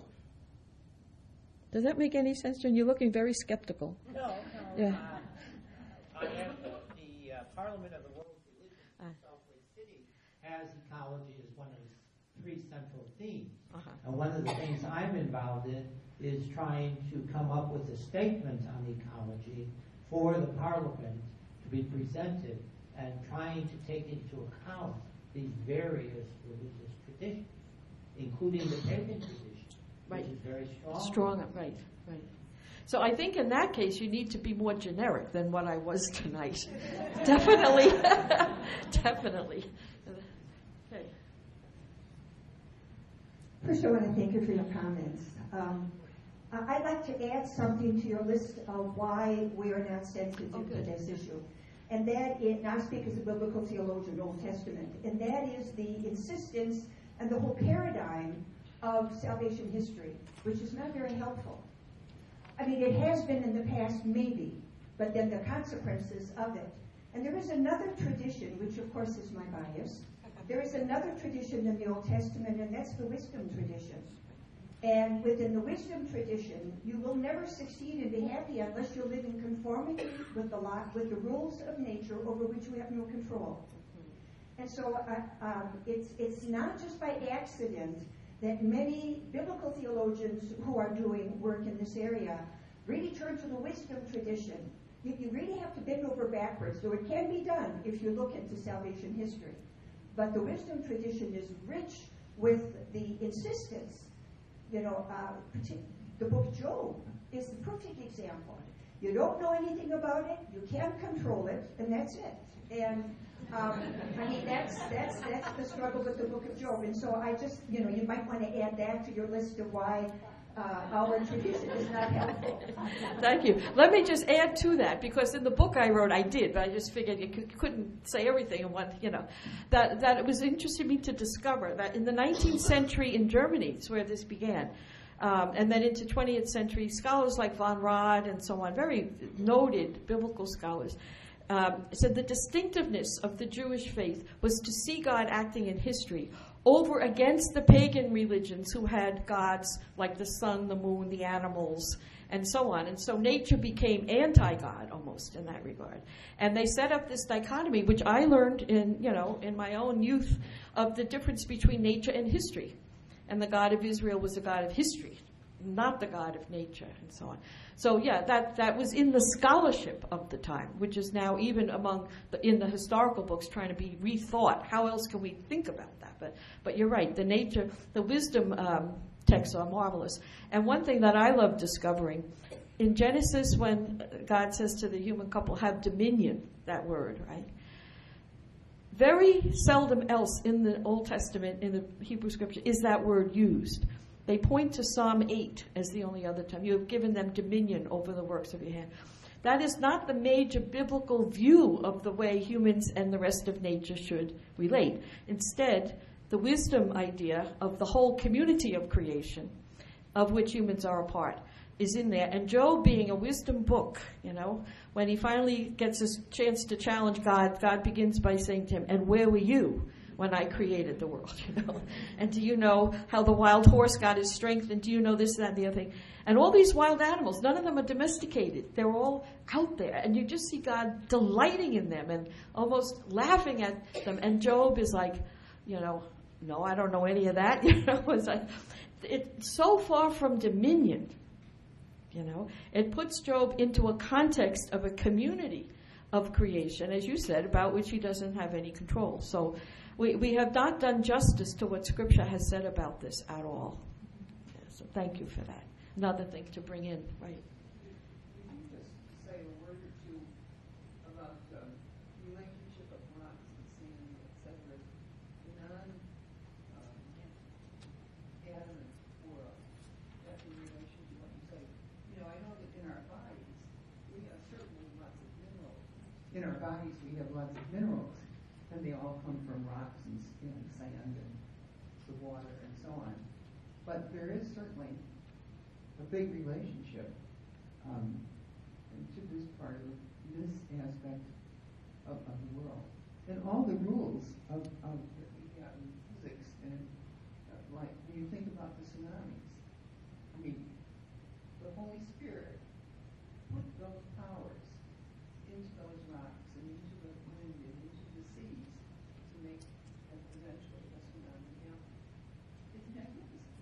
Speaker 2: Does that make any sense, Jen? You're looking very skeptical.
Speaker 4: No, no.
Speaker 2: Yeah.
Speaker 4: Uh, I am the uh, Parliament of the World Religions in Salt Lake City has ecology as one of its three central themes.
Speaker 2: Uh-huh.
Speaker 4: And one of the things I'm involved in is trying to come up with a statement on ecology for the Parliament to be presented, and trying to take into account these various religious traditions, including the pagan tradition,
Speaker 2: right.
Speaker 4: which is very strong.
Speaker 2: Strong, right, right. So I think in that case you need to be more generic than what I was tonight. Definitely, definitely. Okay.
Speaker 5: First, I want to thank you for your comments. Um, I'd like to add something to your list of why we are not sensitive
Speaker 2: oh,
Speaker 5: to this issue. And that is, and I speak as a biblical theologian, Old Testament, and that is the insistence and the whole paradigm of salvation history, which is not very helpful. I mean, it has been in the past, maybe, but then the consequences of it. And there is another tradition, which of course is my bias. There is another tradition in the Old Testament, and that's the wisdom tradition. And within the wisdom tradition, you will never succeed and be happy unless you live in conformity with the law, with the rules of nature over which you have no control. And so uh, um, it's it's not just by accident that many biblical theologians who are doing work in this area really turn to the wisdom tradition. You, you really have to bend over backwards, though it can be done if you look into salvation history. But the wisdom tradition is rich with the insistence, you know, uh, the book of Job is the perfect example. You don't know anything about it, you can't control it, and that's it. And um, I mean, that's that's that's the struggle with the book of Job. And so I just, you know, you might want to add that to your list of why uh, our tradition is not helpful.
Speaker 2: Thank you. Let me just add to that, because in the book I wrote, I did, but I just figured you c- couldn't say everything in one, you know, that, that it was interesting to me to discover that in the nineteenth century in Germany is where this began. Um, and then into twentieth century, scholars like von Rad and so on, very noted biblical scholars, um, said the distinctiveness of the Jewish faith was to see God acting in history over against the pagan religions who had gods like the sun, the moon, the animals, and so on. And so nature became anti-God almost in that regard. And they set up this dichotomy, which I learned in, you know, in my own youth, of the difference between nature and history. And the God of Israel was the God of history, not the God of nature, and so on. So yeah, that, that was in the scholarship of the time, which is now even among the, in the historical books trying to be rethought. How else can we think about that? But but you're right. The nature, the wisdom um, texts are marvelous. And one thing that I love discovering in Genesis, when God says to the human couple, "Have dominion," that word, right? Very seldom else in the Old Testament, in the Hebrew Scripture, is that word used. They point to Psalm eight as the only other time. You have given them dominion over the works of your hand. That is not the major biblical view of the way humans and the rest of nature should relate. Instead, the wisdom idea of the whole community of creation, of which humans are a part, is in there. And Job, being a wisdom book, you know, when he finally gets his chance to challenge God, God begins by saying to him, "And where were you when I created the world?" You know, and do you know how the wild horse got his strength? And do you know this, that, and the other thing? And all these wild animals, none of them are domesticated. They're all out there, and you just see God delighting in them and almost laughing at them. And Job is like, you know, no, I don't know any of that. You know, it's like it's so far from dominion. You know, it puts Job into a context of a community of creation, as you said, about which he doesn't have any control. So we, we have not done justice to what Scripture has said about this at all. Yeah, so thank you for that. Another thing to bring in, right?
Speaker 6: Can you just say a word or two about the um, relationship of rocks and sand, et cetera, non um, adamant world? That's in relation to what you say. You know, I know that in our bodies, we have certainly lots of minerals. In our bodies, we have lots of minerals, and they all come from rocks and, and sand and the water and so on. But there is certainly a big relationship um, to this part of this aspect of, of the world. And all the rules of, of that we have in physics, and uh, like when you think about the tsunamis, I mean, the Holy Spirit put those powers into those rocks and into the wind and into the seas to make eventually a tsunami happen. It's magnificent.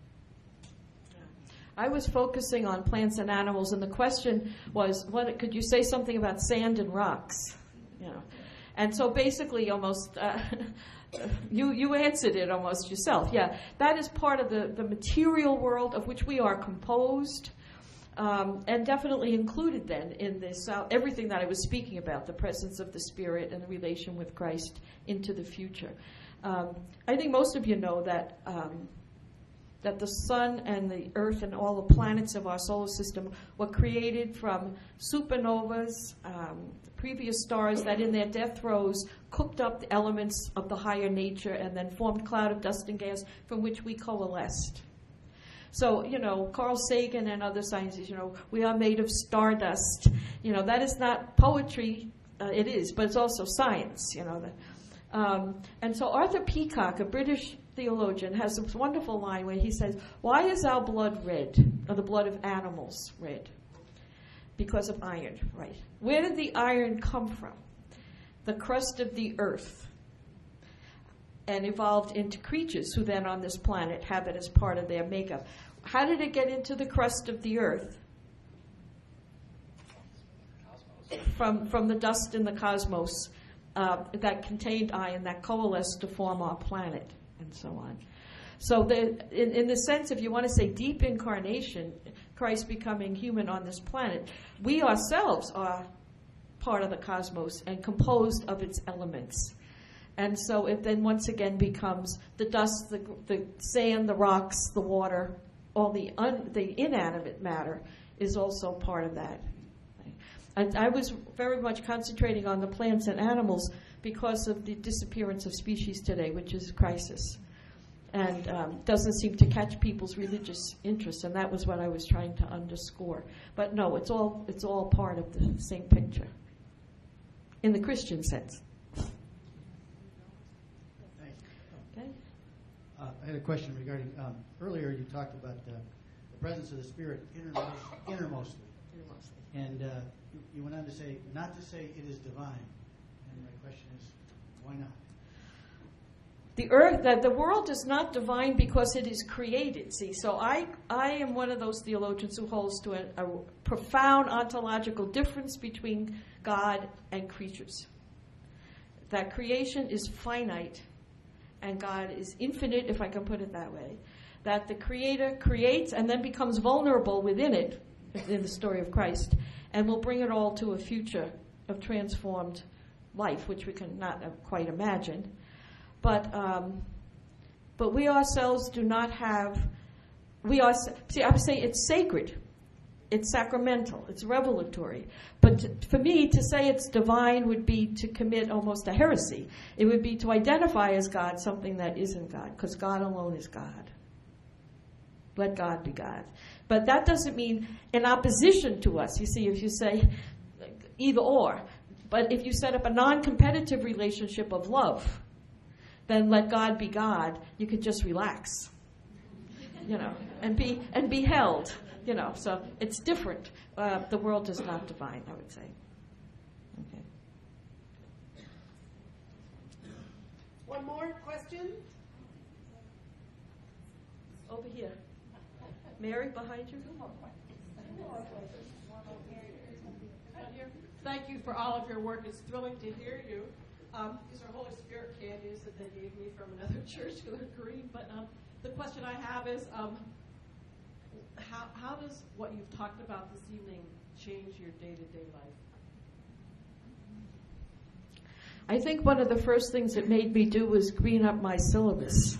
Speaker 2: I was focusing on plants and animals, and the question was, what could you say something about sand and rocks? You know, and so basically, almost uh, you you answered it almost yourself. Yeah, that is part of the, the material world of which we are composed, um, and definitely included then in this uh, everything that I was speaking about, the presence of the Spirit and the relation with Christ into the future. Um, I think most of you know that. Um, that the sun and the earth and all the planets of our solar system were created from supernovas, um, previous stars that in their death throes cooked up the elements of the higher nature and then formed a cloud of dust and gas from which we coalesced. So, you know, Carl Sagan and other scientists, you know, we are made of stardust. You know, that is not poetry. Uh, it is, but it's also science, you know. The, um, and so Arthur Peacock, a British theologian, has this wonderful line where he says, "Why is our blood red, or the blood of animals red? Because of iron," right? Where did the iron come from? The crust of the earth, and evolved into creatures who then on this planet have it as part of their makeup. How did it get into the crust of the earth? from from the dust in the cosmos uh, that contained iron that coalesced to form our planet, and so on. So, the, in, in the sense, if you want to say deep incarnation, Christ becoming human on this planet, we ourselves are part of the cosmos and composed of its elements. And so it then once again becomes the dust, the, the sand, the rocks, the water, all the un, the inanimate matter is also part of that. And I was very much concentrating on the plants and animals because of the disappearance of species today, which is a crisis, and um, doesn't seem to catch people's religious interest. And that was what I was trying to underscore. But no, it's all it's all part of the same picture in the Christian sense. Okay.
Speaker 7: Uh, I had a question regarding um, earlier. You talked about uh, the presence of the Spirit innermost, innermostly. And uh, you, you went on to say, not to say it is divine. And my question is, why not?
Speaker 2: The earth, that the world is not divine because it is created. See, so I, I am one of those theologians who holds to a, a profound ontological difference between God and creatures. That creation is finite and God is infinite, if I can put it that way. That the Creator creates and then becomes vulnerable within it, in the story of Christ, and will bring it all to a future of transformed life, which we cannot quite imagine. But um, but we ourselves do not have, we are, see, I would say it's sacred, it's sacramental, it's revelatory. But to, for me, to say it's divine would be to commit almost a heresy. It would be to identify as God something that isn't God, because God alone is God. Let God be God. But that doesn't mean in opposition to us. You see, if you say either or, but if you set up a non-competitive relationship of love, then let God be God, you could just relax, you know, and be and be held, you know. So it's different. Uh, the world is not divine, I would say. Okay.
Speaker 1: One more question?
Speaker 2: Over here. Mary, behind you.
Speaker 8: Thank you for all of your work. It's thrilling to hear you. Um, these are Holy Spirit candies that they gave me from another church who are green. But um, the question I have is, um, how, how does what you've talked about this evening change your day-to-day life?
Speaker 2: I think one of the first things it made me do was green up my syllabus.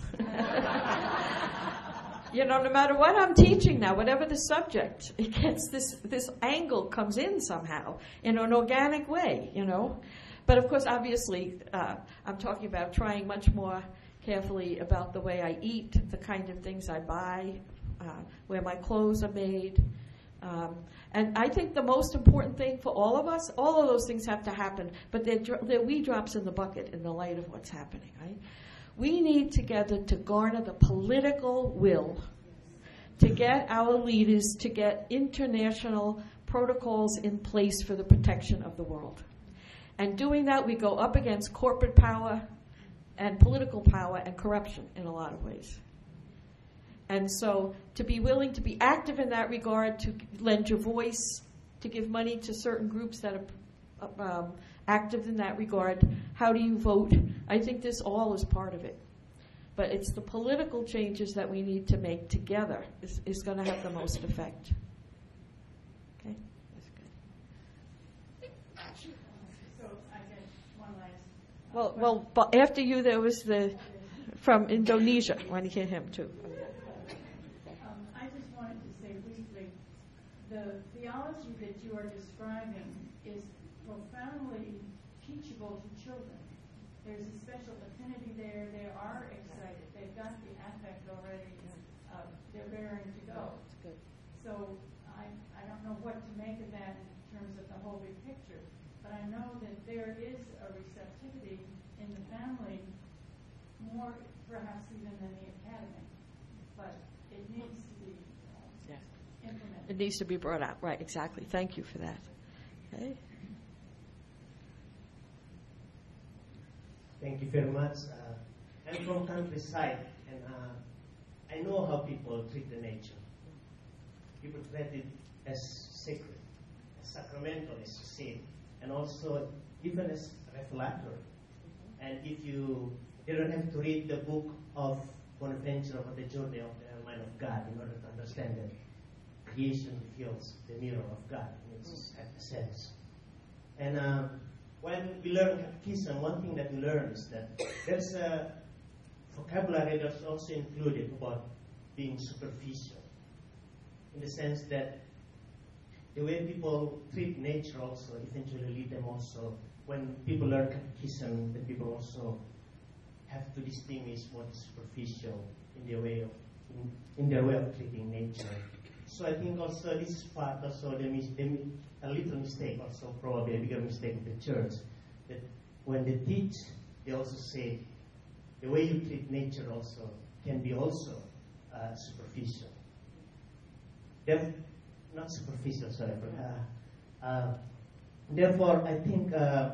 Speaker 2: You know, no matter what I'm teaching now, whatever the subject, it gets this, this angle comes in somehow in an organic way, you know. But of course, obviously, uh, I'm talking about trying much more carefully about the way I eat, the kind of things I buy, uh, where my clothes are made. Um, and I think the most important thing for all of us, all of those things have to happen, but they're, they're wee drops in the bucket in the light of what's happening, right? We need together to garner the political will to get our leaders to get international protocols in place for the protection of the world. And doing that, we go up against corporate power and political power and corruption in a lot of ways. And so to be willing to be active in that regard, to lend your voice, to give money to certain groups that are um, active in that regard, how do you vote? I think this all is part of it. But it's the political changes that we need to make together is, is going to have the most effect. Okay? That's good.
Speaker 9: So I get one last.
Speaker 2: Well, well, but after you, there was the from Indonesia. I want to hear him too.
Speaker 9: Um, I just wanted to say briefly, the theology that you are describing is profoundly teachable to children. There's a special affinity there. They are excited. They've got the affect already. Uh, they're raring to go. So I, I don't know what to make of that in terms of the whole big picture. But I know that there is a receptivity in the family, more perhaps even than the academy. But it needs to be uh,
Speaker 2: Yeah.
Speaker 9: implemented.
Speaker 2: It needs to be brought out. Right, exactly. Thank you for that. Okay.
Speaker 10: Thank you very much. Uh, I'm from countryside, and uh, I know how people treat the nature. People treat it as sacred, as sacramental, as sin. and also even as revelator. And if you, you don't have to read the book of Bonaventure about the journey of the mind of God in order to understand that creation reveals the mirror of God in its sense. And um, when we learn catechism, one thing that we learn is that there's a vocabulary that's also included about being superficial, in the sense that the way people treat nature also eventually lead them also, when people learn catechism, the people also have to distinguish what is superficial in their way of in, in their way of treating nature. So I think also this is part also the, mis- the a little mistake, also probably a bigger mistake of the church, that when they teach, they also say the way you treat nature also can be also uh, superficial. They're not superficial, sorry, but uh, uh, therefore I think uh,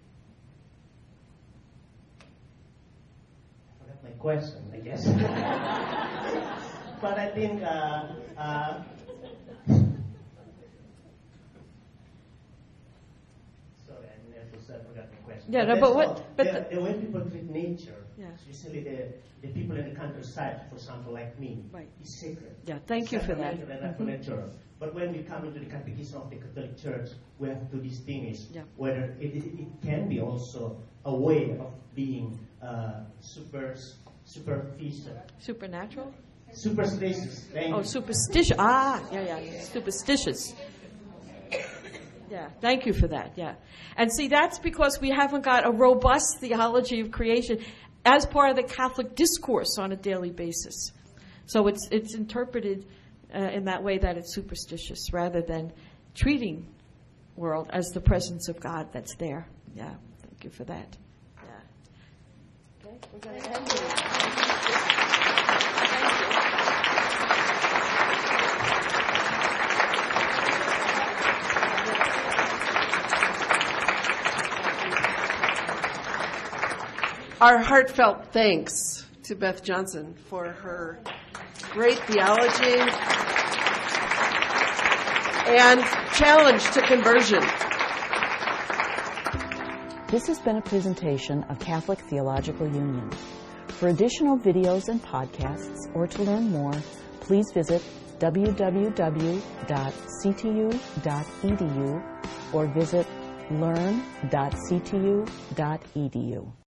Speaker 10: I forgot my question, I guess. But I think uh, uh, sorry, I'm nervous. I forgot my question.
Speaker 2: Yeah,
Speaker 10: but
Speaker 2: no, but
Speaker 10: all.
Speaker 2: what? But
Speaker 10: the, the way people treat nature,
Speaker 2: yeah.
Speaker 10: especially the, the people in the countryside, for example, like me,
Speaker 2: right.
Speaker 10: is sacred.
Speaker 2: Yeah, thank you for that.
Speaker 10: Mm-hmm. But when we come into the Catechism of the Catholic Church, we have to distinguish
Speaker 2: yeah.
Speaker 10: whether it, it, it can be also a way of being uh, super superficial,
Speaker 2: supernatural.
Speaker 10: Superstitious. Thank
Speaker 2: oh,
Speaker 10: you.
Speaker 2: superstitious. Ah, yeah, yeah. Superstitious. Yeah, thank you for that. Yeah. And see, that's because we haven't got a robust theology of creation as part of the Catholic discourse on a daily basis. So it's it's interpreted uh, in that way that it's superstitious rather than treating world as the presence of God that's there. Yeah, thank you for that. Yeah. Okay, we're going to end here.
Speaker 1: Our heartfelt thanks to Beth Johnson for her great theology and challenge to conversion.
Speaker 11: This has been a presentation of Catholic Theological Union. For additional videos and podcasts, or to learn more, please visit w w w dot c t u dot e d u or visit learn dot c t u dot e d u.